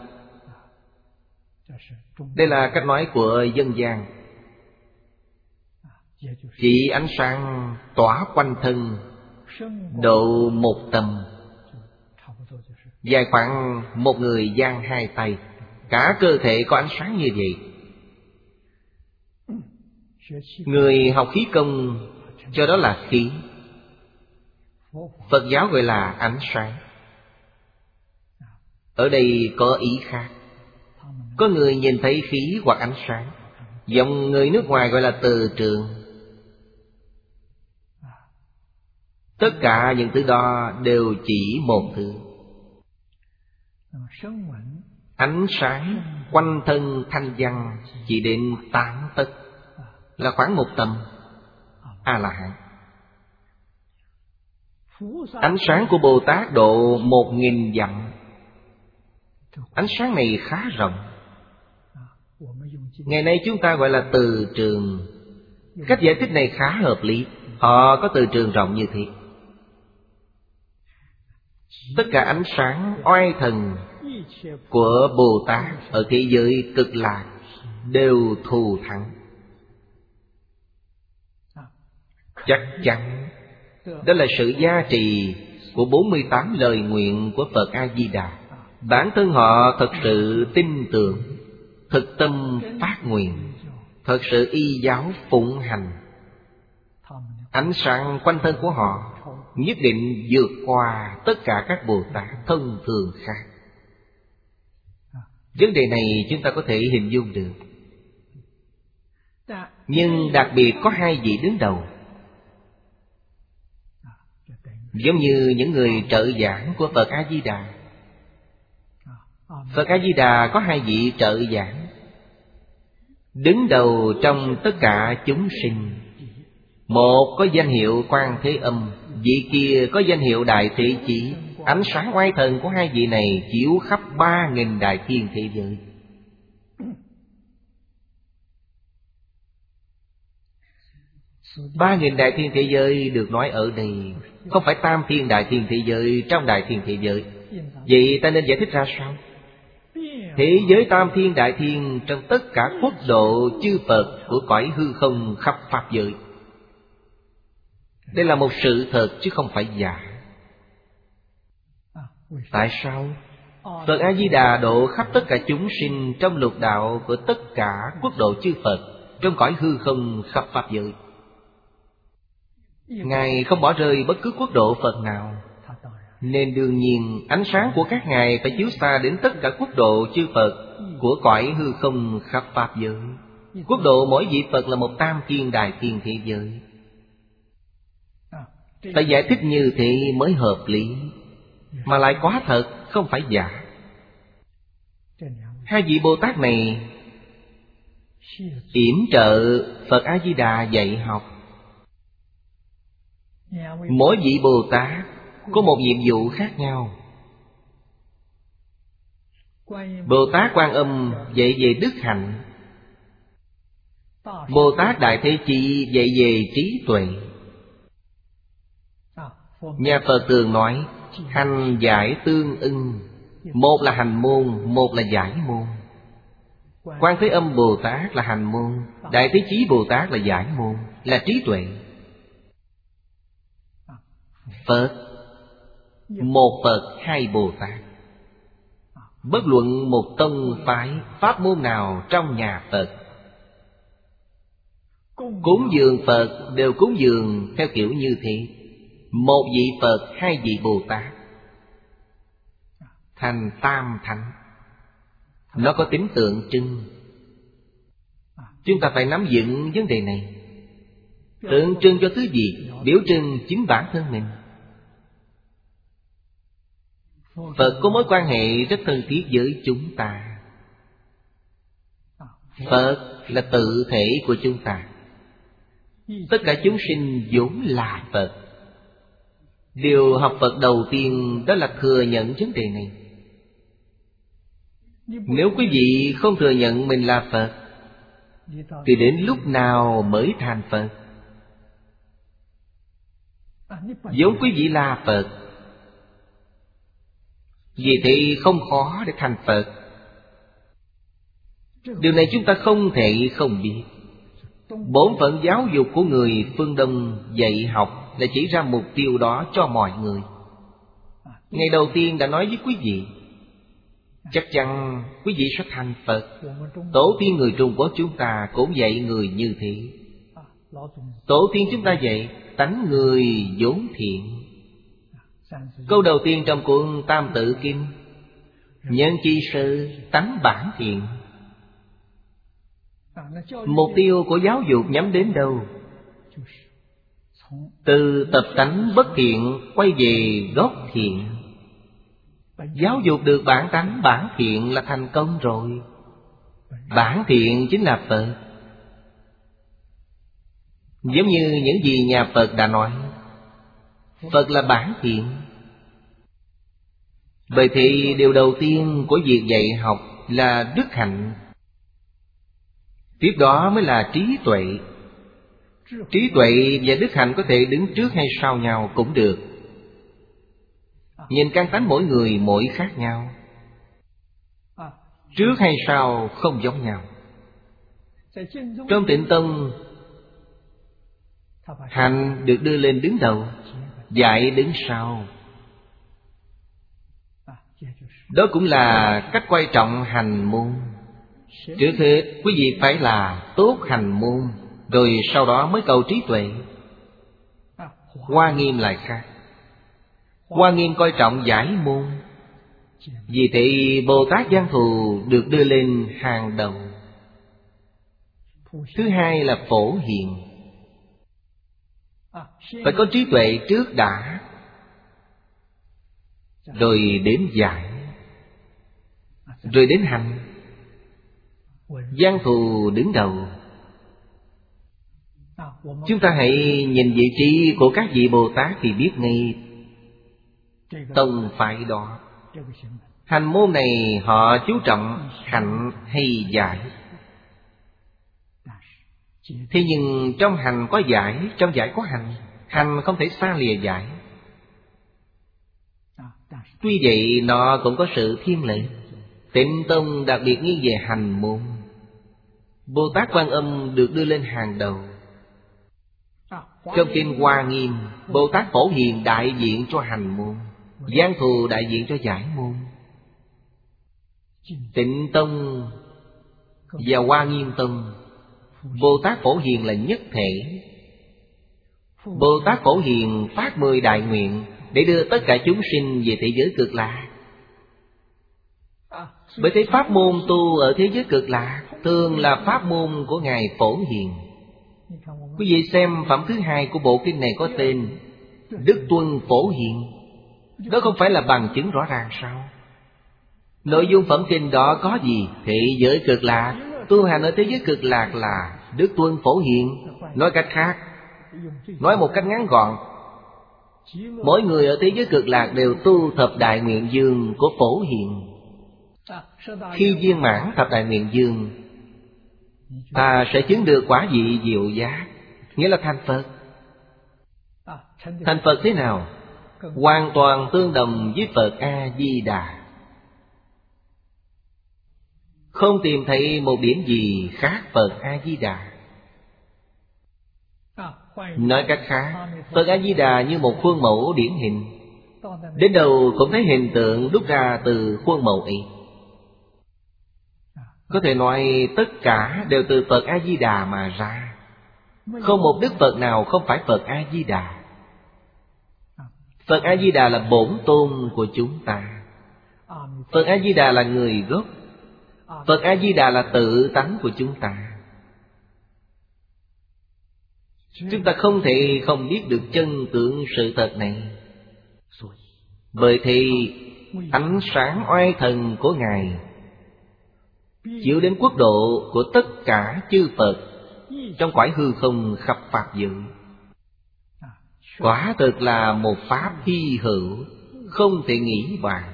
Đây là cách nói của dân gian. Chỉ ánh sáng tỏa quanh thân độ một tầm, dài khoảng một người giang hai tay. Cả cơ thể có ánh sáng như vậy. Người học khí công cho đó là khí. Phật giáo gọi là ánh sáng. Ở đây có ý khác. Có người nhìn thấy khí hoặc ánh sáng. Dòng người nước ngoài gọi là từ trường. Tất cả những thứ đó đều chỉ một thứ. Ánh sáng quanh thân thanh văn chỉ đến tám tấc, là khoảng một tầm. A-la-hán. Ánh sáng của Bồ Tát độ một nghìn dặm. Ánh sáng này khá rộng. Ngày nay chúng ta gọi là từ trường. Cách giải thích này khá hợp lý. Họ có từ trường rộng như thế. Tất cả ánh sáng oai thần của Bồ Tát ở thế giới cực lạc đều thù thắng. Chắc chắn đó là sự gia trì của bốn mươi tám lời nguyện của Phật A-di-đà. Bản thân họ thật sự tin tưởng, thực tâm phát nguyện, thật sự y giáo phụng hành. Ánh sáng quanh thân của họ nhất định vượt qua tất cả các Bồ Tát thông thường khác. Vấn đề này chúng ta có thể hình dung được. Nhưng đặc biệt có hai vị đứng đầu, giống như những người trợ giảng của Phật A-di-đà. Phật A-di-đà có hai vị trợ giảng. đứng đầu trong tất cả chúng sinh. Một có danh hiệu Quan Thế Âm, vị kia có danh hiệu Đại Thế Chí. Ánh sáng oai thần của hai vị này chiếu khắp ba nghìn đại thiên thế giới. Ba nghìn đại thiên thế giới được nói ở đây không phải tam thiên đại thiên thế giới trong đại thiên thế giới. Vậy ta nên giải thích ra sao? Thế giới tam thiên đại thiên trong tất cả quốc độ chư Phật của cõi hư không khắp pháp giới. Đây là một sự thật chứ không phải giả. Tại sao? Phật A-di-đà độ khắp tất cả chúng sinh trong lục đạo của tất cả quốc độ chư Phật trong cõi hư không khắp pháp giới. Ngài không bỏ rơi bất cứ quốc độ Phật nào, nên đương nhiên ánh sáng của các ngài phải chiếu xa đến tất cả quốc độ chư Phật của cõi hư không khắp pháp giới. Quốc độ mỗi vị Phật là một tam thiên đại thiên thế giới. Phải giải thích như thế mới hợp lý, mà lại quá thật, không phải giả. Hai vị Bồ Tát này yểm trợ Phật A-di-đà dạy học. Mỗi vị Bồ Tát có một nhiệm vụ khác nhau. Bồ Tát Quan Âm dạy về đức hạnh, Bồ Tát Đại Thế Chí dạy về trí tuệ. Nhà Phật thường nói hành giải tương ưng, một là hành môn, một là giải môn. Quan Thế Âm Bồ Tát là hành môn, Đại Thế Chí Bồ Tát là giải môn, là trí tuệ. Phật, một Phật hai Bồ Tát. Bất luận một tông phái pháp môn nào trong nhà Phật, cúng dường Phật đều cúng dường theo kiểu như thế. Một vị Phật, hai vị Bồ Tát, thành tam thánh. Nó có tính tượng trưng. Chúng ta phải nắm vững vấn đề này. Tượng trưng cho thứ gì? Biểu trưng chính bản thân mình. Phật có mối quan hệ rất thân thiết với chúng ta. Phật là tự thể của chúng ta. Tất cả chúng sinh vốn là Phật. Điều học Phật đầu tiên đó là thừa nhận vấn đề này. Nếu quý vị không thừa nhận mình là Phật, thì đến lúc nào mới thành Phật? Vốn quý vị là Phật, vì thế không khó để thành Phật. Điều này chúng ta không thể không biết. Bổn phận giáo dục của người phương Đông dạy học là chỉ ra mục tiêu đó cho mọi người. Ngày đầu tiên đã nói với quý vị, chắc chắn quý vị sẽ thành Phật. Tổ tiên người Trung Quốc chúng ta cũng dạy người như thế. Tổ tiên chúng ta dạy tánh người vốn thiện. Câu đầu tiên trong cuốn Tam Tự Kinh: nhân chi sư tánh bản thiện. Mục tiêu của giáo dục nhắm đến đâu? Từ tập tánh bất thiện quay về gốc thiện. Giáo dục được bản tánh bản thiện là thành công rồi. Bản thiện chính là Phật. Giống như những gì nhà Phật đã nói, Phật là bản thiện. Bởi thì điều đầu tiên của việc dạy học là đức hạnh. Tiếp đó mới là trí tuệ. Trí tuệ và đức hạnh có thể đứng trước hay sau nhau cũng được. Nhìn căn tánh mỗi người mỗi khác nhau, trước hay sau không giống nhau. Trong Tịnh Tông, hành được đưa lên đứng đầu, dạy đứng sau. Đó cũng là cách quan trọng hành môn. Trước hết quý vị phải là tốt hành môn, rồi sau đó mới cầu trí tuệ. Hoa Nghiêm lại khác. Hoa Nghiêm coi trọng giải môn, vì thế Bồ Tát Giang Thù được đưa lên hàng đầu. Thứ hai là phổ hiền. Phải có trí tuệ trước đã, rồi đến giải, rồi đến hành. Giang thù đứng đầu. Chúng ta hãy nhìn vị trí của các vị Bồ Tát thì biết ngay tông phái đó. Hành môn này họ chú trọng hạnh hay giải. Thế nhưng trong hành có giải, trong giải có hành. Hành không thể xa lìa giải. Tuy vậy nó cũng có sự thiên lệ. Tịnh tông đặc biệt nghiêng về hành môn. Bồ Tát Quan Âm được đưa lên hàng đầu. Trong kinh Hoa Nghiêm, Bồ Tát Phổ Hiền đại diện cho hành môn, Giang Thù đại diện cho giải môn. Tịnh tông và Hoa Nghiêm tông, Bồ Tát Phổ Hiền là nhất thể. Bồ Tát Phổ Hiền phát mười đại nguyện để đưa tất cả chúng sinh về thế giới Cực Lạc. Bởi thế pháp môn tu ở thế giới Cực Lạc thường là pháp môn của Ngài Phổ Hiền. Quý vị xem phẩm thứ hai của bộ kinh này có tên Đức Tuân Phổ Hiền. Đó không phải là bằng chứng rõ ràng sao? Nội dung phẩm kinh đó có gì? Thế giới Cực Lạc, tu hành ở thế giới Cực Lạc là Đức Tuân Phổ Hiền. Nói cách khác, nói một cách ngắn gọn, mỗi người ở thế giới Cực Lạc đều tu thập đại nguyện dương của Phổ Hiền. Khi viên mãn thập đại nguyện dương, ta sẽ chứng được quả vị diệu giác, nghĩa là thành Phật. Thành Phật thế nào? Hoàn toàn tương đồng với Phật A-di-đà. Không tìm thấy một điểm gì khác Phật A-di-đà. Nói cách khác, Phật A-di-đà như một khuôn mẫu điển hình. Đến đâu cũng thấy hình tượng đúc ra từ khuôn mẫu ấy. Có thể nói tất cả đều từ Phật A-di-đà mà ra. Không một Đức Phật nào không phải Phật A-di-đà. Phật A-di-đà là bổn tôn của chúng ta. Phật A-di-đà là người gốc. Phật A-di-đà là tự tánh của chúng ta. Chúng ta không thể không biết được chân tướng sự thật này. Bởi thì ánh sáng oai thần của Ngài chiếu đến quốc độ của tất cả chư Phật trong cõi hư không khắp pháp giới. Quả thực là một pháp hy hữu, không thể nghĩ bàn.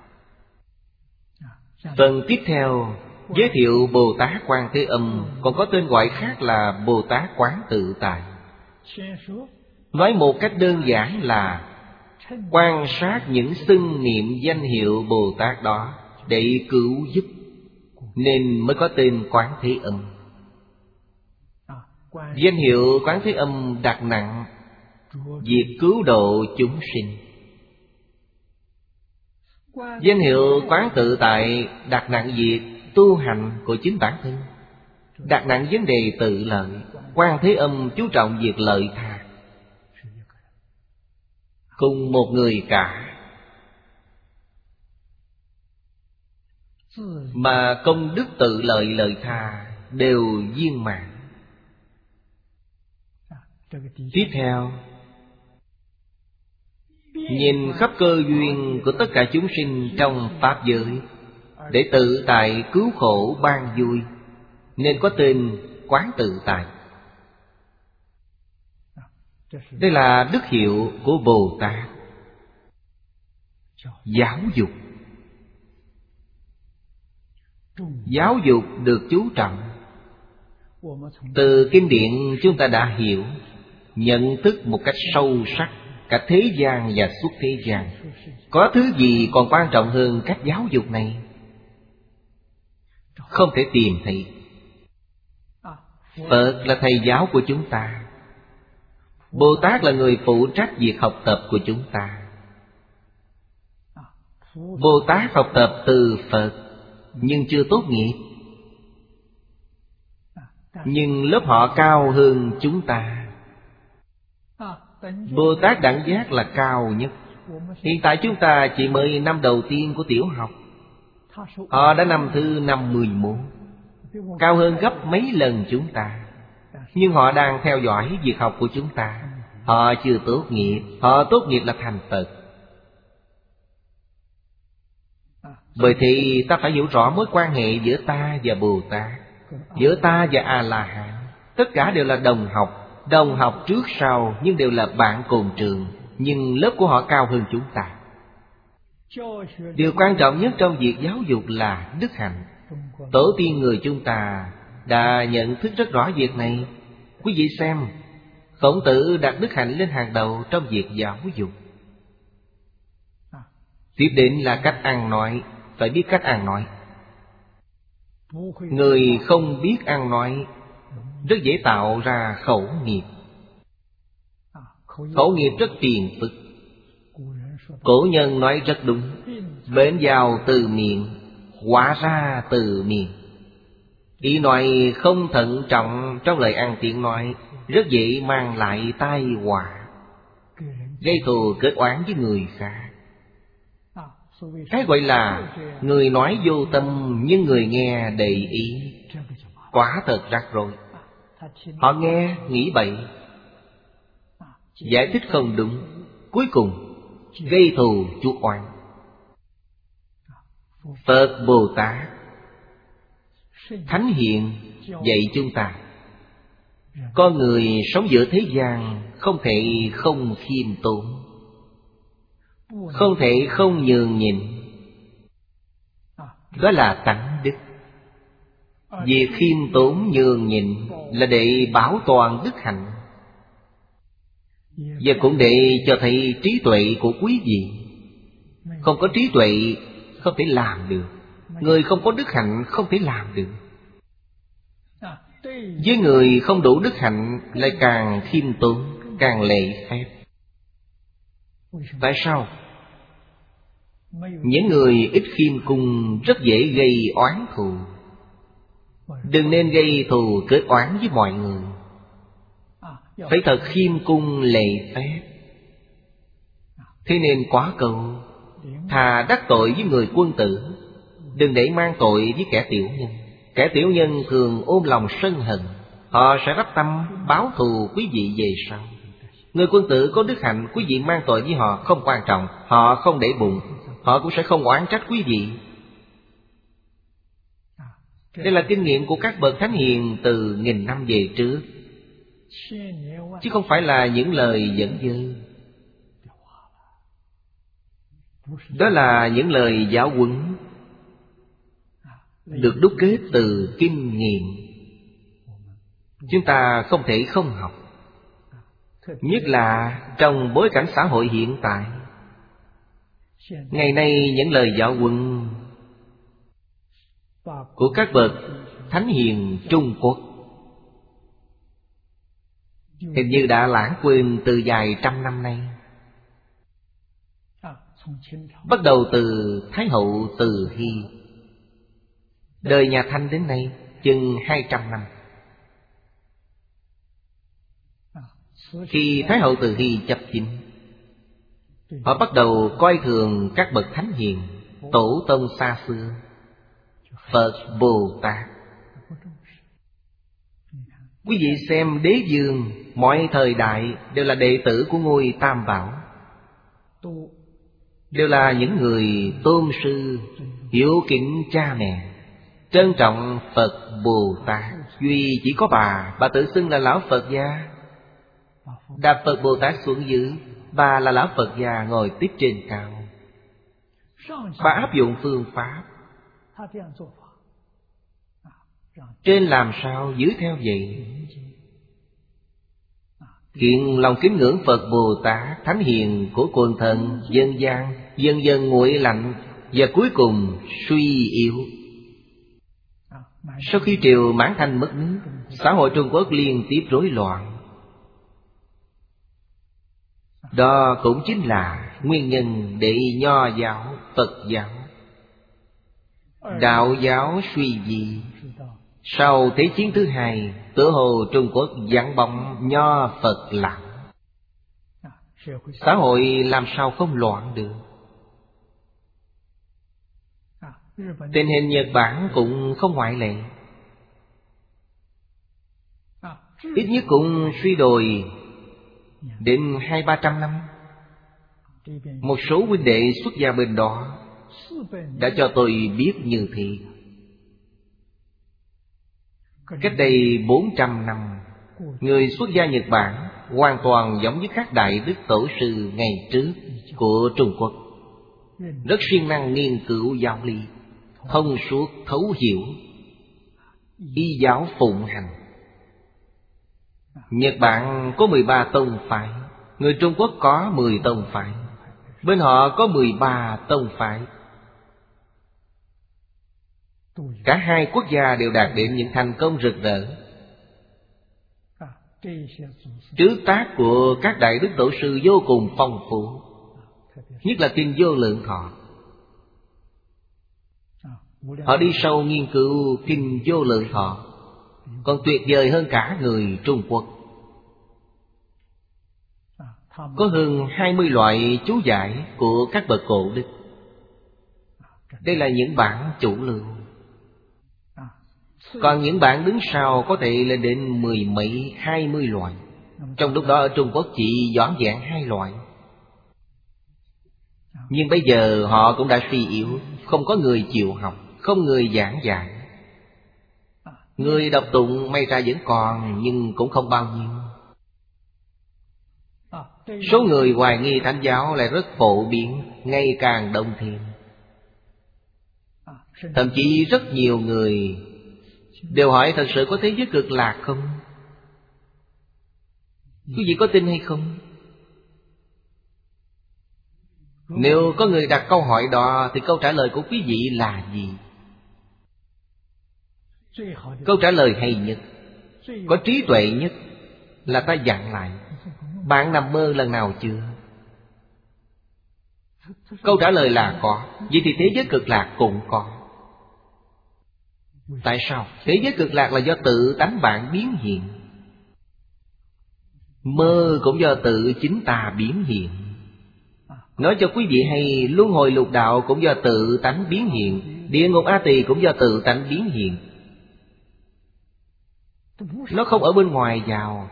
Phần tiếp theo giới thiệu Bồ Tát Quan Thế Âm, còn có tên gọi khác là Bồ Tát Quán Tự Tại. Nói một cách đơn giản là quan sát những xưng niệm danh hiệu Bồ Tát đó để cứu giúp, nên mới có tên Quán Thế Âm. Danh hiệu Quán Thế Âm đặt nặng việc cứu độ chúng sinh. Danh hiệu Quán Tự Tại đặt nặng việc tu hành của chính bản thân, đặt nặng vấn đề tự lợi. Quan Thế Âm chú trọng việc lợi tha. Cùng một người cả, mà công đức tự lợi lợi tha đều viên mãn. Tiếp theo, nhìn khắp cơ duyên của tất cả chúng sinh trong pháp giới để tự tại cứu khổ ban vui, nên có tên Quán Tự Tại. Đây là đức hiệu của Bồ Tát. Giáo dục. Giáo dục được chú trọng. Từ kinh điển chúng ta đã hiểu, nhận thức một cách sâu sắc cả thế gian và xuất thế gian. Có thứ gì còn quan trọng hơn cách giáo dục này? Không thể tìm thấy. Phật là thầy giáo của chúng ta. Bồ Tát là người phụ trách việc học tập của chúng ta. Bồ Tát học tập từ Phật nhưng chưa tốt nghiệp, nhưng lớp họ cao hơn chúng ta. Bồ Tát đẳng giác là cao nhất. Hiện tại chúng ta chỉ mới năm đầu tiên của tiểu học, họ đã năm thứ năm mười một, cao hơn gấp mấy lần chúng ta. Nhưng họ đang theo dõi việc học của chúng ta. Họ chưa tốt nghiệp, họ tốt nghiệp là thành Phật. Bởi thì ta phải hiểu rõ mối quan hệ giữa ta và Bồ Tát. giữa ta và A-la-hán. Tất cả đều là đồng học. Đồng học trước sau nhưng đều là bạn cùng trường. Nhưng lớp của họ cao hơn chúng ta. Điều quan trọng nhất trong việc giáo dục là đức hạnh. Tổ tiên người chúng ta đã nhận thức rất rõ việc này. Quý vị xem, Khổng Tử đặt đức hạnh lên hàng đầu trong việc giáo dục. Tiếp đến là cách ăn nói. Phải biết cách ăn nói. Người không biết ăn nói rất dễ tạo ra khẩu nghiệp. Khẩu nghiệp rất phiền phức. Cổ nhân nói rất đúng. Bệnh vào từ miệng, hóa ra từ miệng. Ý nói không thận trọng trong lời ăn tiếng nói rất dễ mang lại tai họa, gây thù kết oán với người khác. Cái gọi là người nói vô tâm nhưng người nghe để ý. Quả thật rắc rối. Họ nghe nghĩ bậy, giải thích không đúng, cuối cùng gây thù chuốc oán. Phật Bồ Tát, Thánh Hiền dạy chúng ta, con người sống giữa thế gian không thể không khiêm tốn, không thể không nhường nhịn. Đó là tánh đức. Việc khiêm tốn nhường nhịn là để bảo toàn đức hạnh, và cũng để cho thấy trí tuệ của quý vị. Không có trí tuệ không thể làm được. Người không có đức hạnh không thể làm được. Với người không đủ đức hạnh lại càng khiêm tốn, càng lễ phép. Tại sao? Những người ít khiêm cung rất dễ gây oán thù. Đừng nên gây thù kết oán với mọi người. Phải thật khiêm cung lễ phép. Thế nên quá câu: thà đắc tội với người quân tử, đừng để mang tội với kẻ tiểu nhân. Kẻ tiểu nhân thường ôm lòng sân hận, họ sẽ đắp tâm báo thù quý vị về sau. Người quân tử có đức hạnh, quý vị mang tội với họ không quan trọng. Họ không để bụng, họ cũng sẽ không oán trách quý vị. Đây là kinh nghiệm của các bậc thánh hiền từ nghìn năm về trước, chứ không phải là những lời dẫn dơ. Đó là những lời giáo huấn được đúc kết từ kinh nghiệm. Chúng ta không thể không học, nhất là trong bối cảnh xã hội hiện tại. Ngày nay những lời giáo huấn của các bậc thánh hiền Trung Quốc hình như đã lãng quên từ vài trăm năm nay. Bắt đầu từ Thái hậu Từ Hy, đời nhà Thanh đến nay chừng hai trăm năm. Khi Thái hậu Từ Hy chấp chính, họ bắt đầu coi thường các bậc thánh hiền, tổ tông xa xưa, Phật Bồ Tát. Quý vị xem đế vương mọi thời đại đều là đệ tử của ngôi Tam Bảo, đều là những người tôn sư, hiếu kính cha mẹ, trân trọng Phật Bồ Tát. Duy chỉ có bà, bà tự xưng là Lão Phật gia, đặt Phật Bồ Tát xuống dưới. Bà là Lão Phật gia ngồi tiếp trên cao. Bà áp dụng phương pháp, trên làm sao giữ theo vậy, kiện lòng kính ngưỡng Phật Bồ Tát Thánh hiền của quần thần dân gian dần dần nguội lạnh, và cuối cùng suy yếu. Sau khi triều Mãn Thanh mất nước, xã hội Trung Quốc liên tiếp rối loạn. Đó cũng chính là nguyên nhân để Nho giáo, Phật giáo, Đạo giáo suy di. Sau Thế chiến thứ hai, tựa hồ Trung Quốc vắng bóng Nho Phật lặng. Xã hội làm sao không loạn được. Tình hình Nhật Bản cũng không ngoại lệ, ít nhất cũng suy đồi đến hai ba trăm năm. Một số huynh đệ xuất gia bên đó đã cho tôi biết như thế. Cách đây bốn trăm năm, người xuất gia Nhật Bản hoàn toàn giống như các đại đức tổ sư ngày trước của Trung Quốc, rất siêng năng nghiên cứu giáo lý, thông suốt thấu hiểu, y giáo phụng hành. Nhật Bản có mười ba tông phái, người Trung Quốc có mười tông phái, bên họ có mười ba tông phái. Cả hai quốc gia đều đạt đến những thành công rực rỡ. Trứ tác của các đại đức tổ sư vô cùng phong phú, nhất là kinh Vô Lượng Thọ. Họ đi sâu nghiên cứu kinh Vô Lượng Thọ, còn tuyệt vời hơn cả người Trung Quốc. Có hơn hai mươi loại chú giải của các bậc cổ đức. Đây là những bản chủ lưu. Còn những bản đứng sau có thể lên đến mười mấy, hai mươi loại. Trong lúc đó ở Trung Quốc chỉ vỏn vẹn hai loại. Nhưng bây giờ họ cũng đã suy yếu, không có người chịu học, không người giảng dạy. Người đọc tụng may ra vẫn còn, nhưng cũng không bao nhiêu. Số người hoài nghi Thánh giáo lại rất phổ biến, ngày càng đông thêm. Thậm chí rất nhiều người đều hỏi thật sự có thế giới cực lạc không? Quý vị có tin hay không? Nếu có người đặt câu hỏi đó thì câu trả lời của quý vị là gì? Câu trả lời hay nhất, có trí tuệ nhất là ta dặn lại: bạn nằm mơ lần nào chưa? Câu trả lời là có. Vậy thì thế giới cực lạc cũng có. Tại sao? Thế giới cực lạc là do tự tánh bạn biến hiện. Mơ cũng do tự chính ta biến hiện. Nói cho quý vị hay, luân hồi lục đạo cũng do tự tánh biến hiện, địa ngục A Tỳ cũng do tự tánh biến hiện. Nó không ở bên ngoài vào.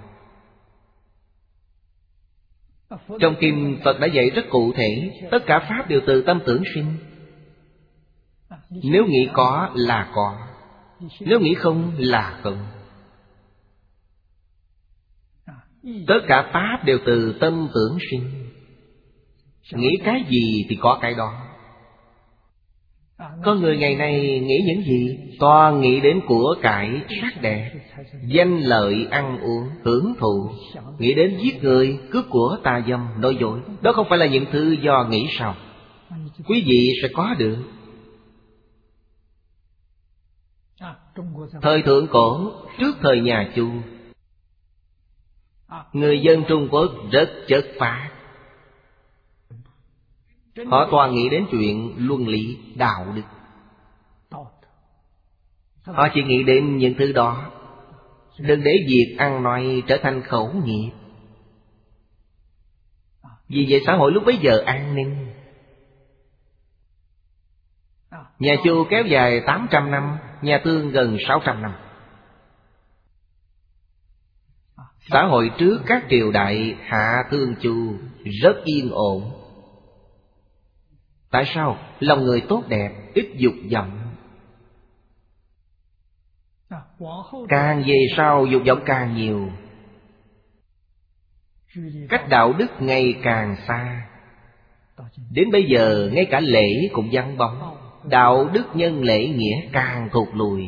Trong kinh Phật đã dạy rất cụ thể, tất cả pháp đều từ tâm tưởng sinh. Nếu nghĩ có là có, nếu nghĩ không là không. Tất cả pháp đều từ tâm tưởng sinh. Nghĩ cái gì thì có cái đó. Có người ngày nay nghĩ những gì? Toàn nghĩ đến của cải sắc đẹp, danh lợi ăn uống, hưởng thụ. Nghĩ đến giết người, cướp của tà dâm, nói dối. Đó không phải là những thứ do nghĩ sao? Quý vị sẽ có được. Thời thượng cổ, trước thời nhà Chu, người dân Trung Quốc rất chất phác. Họ toàn nghĩ đến chuyện luân lý, đạo đức. Họ chỉ nghĩ đến những thứ đó. Đừng để việc ăn nói trở thành khẩu nghiệp. Vì vậy xã hội lúc bấy giờ an ninh. Nhà Chu kéo dài tám trăm năm, nhà Thương gần sáu trăm năm. Xã hội trước các triều đại Hạ Thương Chu rất yên ổn. Tại sao? Lòng người tốt đẹp, ít dục vọng. Càng về sau dục vọng càng nhiều, cách đạo đức ngày càng xa. Đến bây giờ ngay cả lễ cũng vắng bóng. Đạo đức nhân lễ nghĩa càng thụt lùi.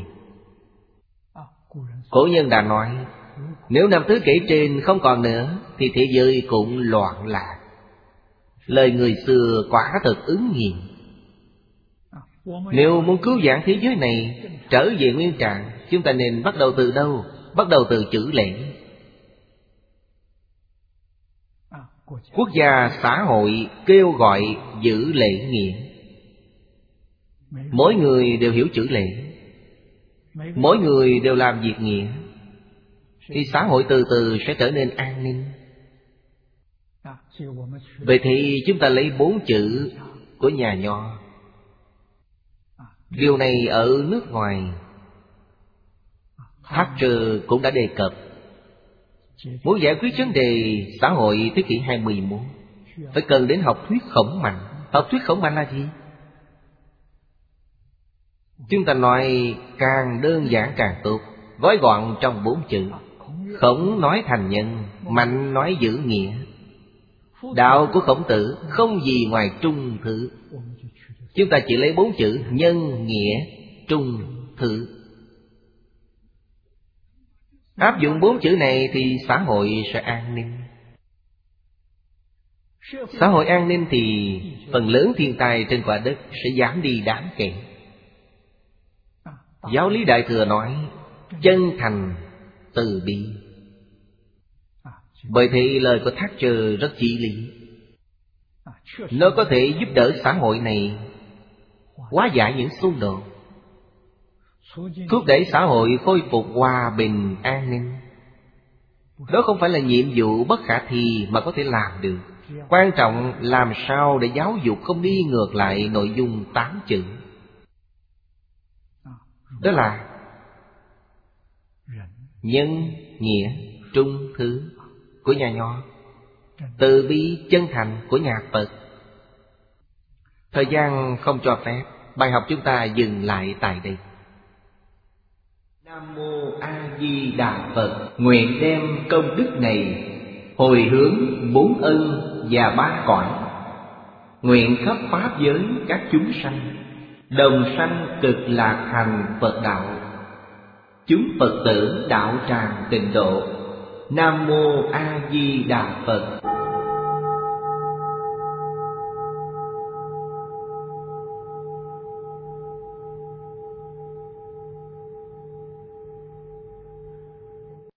Cổ nhân đã nói, nếu năm thứ kể trên không còn nữa thì thế giới cũng loạn lạc. Lời người xưa quả thật ứng nghiệm. Nếu muốn cứu vãn thế giới này trở về nguyên trạng, chúng ta nên bắt đầu từ đâu? Bắt đầu từ chữ lễ. Quốc gia, xã hội kêu gọi giữ lễ nghĩa. Mỗi người đều hiểu chữ lễ, mỗi người đều làm việc nghĩa, thì xã hội từ từ sẽ trở nên an ninh. Vậy thì chúng ta lấy bốn chữ của nhà Nho. Điều này ở nước ngoài Thatcher cũng đã đề cập. Muốn giải quyết vấn đề xã hội thế kỷ hai mươi mốt, phải cần đến học thuyết khổng mạnh. Học thuyết khổng mạnh là gì? Chúng ta nói càng đơn giản càng tốt. gói gọn trong bốn chữ. Khổng nói thành nhân, Mạnh nói giữ nghĩa. Đạo của Khổng Tử không gì ngoài trung thứ. Chúng ta chỉ lấy bốn chữ nhân, nghĩa, trung, thứ. Áp dụng bốn chữ này thì xã hội sẽ an ninh. Xã hội an ninh thì phần lớn thiên tai trên quả đất sẽ giảm đi đáng kể. Giáo lý Đại Thừa nói chân thành, từ bi. Bởi thế lời của Thatcher rất chí lý. Nó có thể giúp đỡ xã hội này hóa giải những xung đột, thúc đẩy xã hội khôi phục hòa bình an ninh. Đó không phải là nhiệm vụ bất khả thi mà có thể làm được. Quan trọng làm sao để giáo dục không đi ngược lại nội dung tám chữ. Đó là nhân, nghĩa, trung, thứ của nhà Nho, từ bi chân thành của nhà Phật. Thời gian không cho phép, bài học chúng ta dừng lại tại đây. Nam Mô A Di Đà Phật. Nguyện đem công đức này hồi hướng bốn ân và ba cõi, nguyện khắp pháp giới các chúng sanh đồng sanh cực lạc thành Phật đạo. Chúng Phật tử đạo tràng tịnh độ. Nam Mô A Di Đà Phật.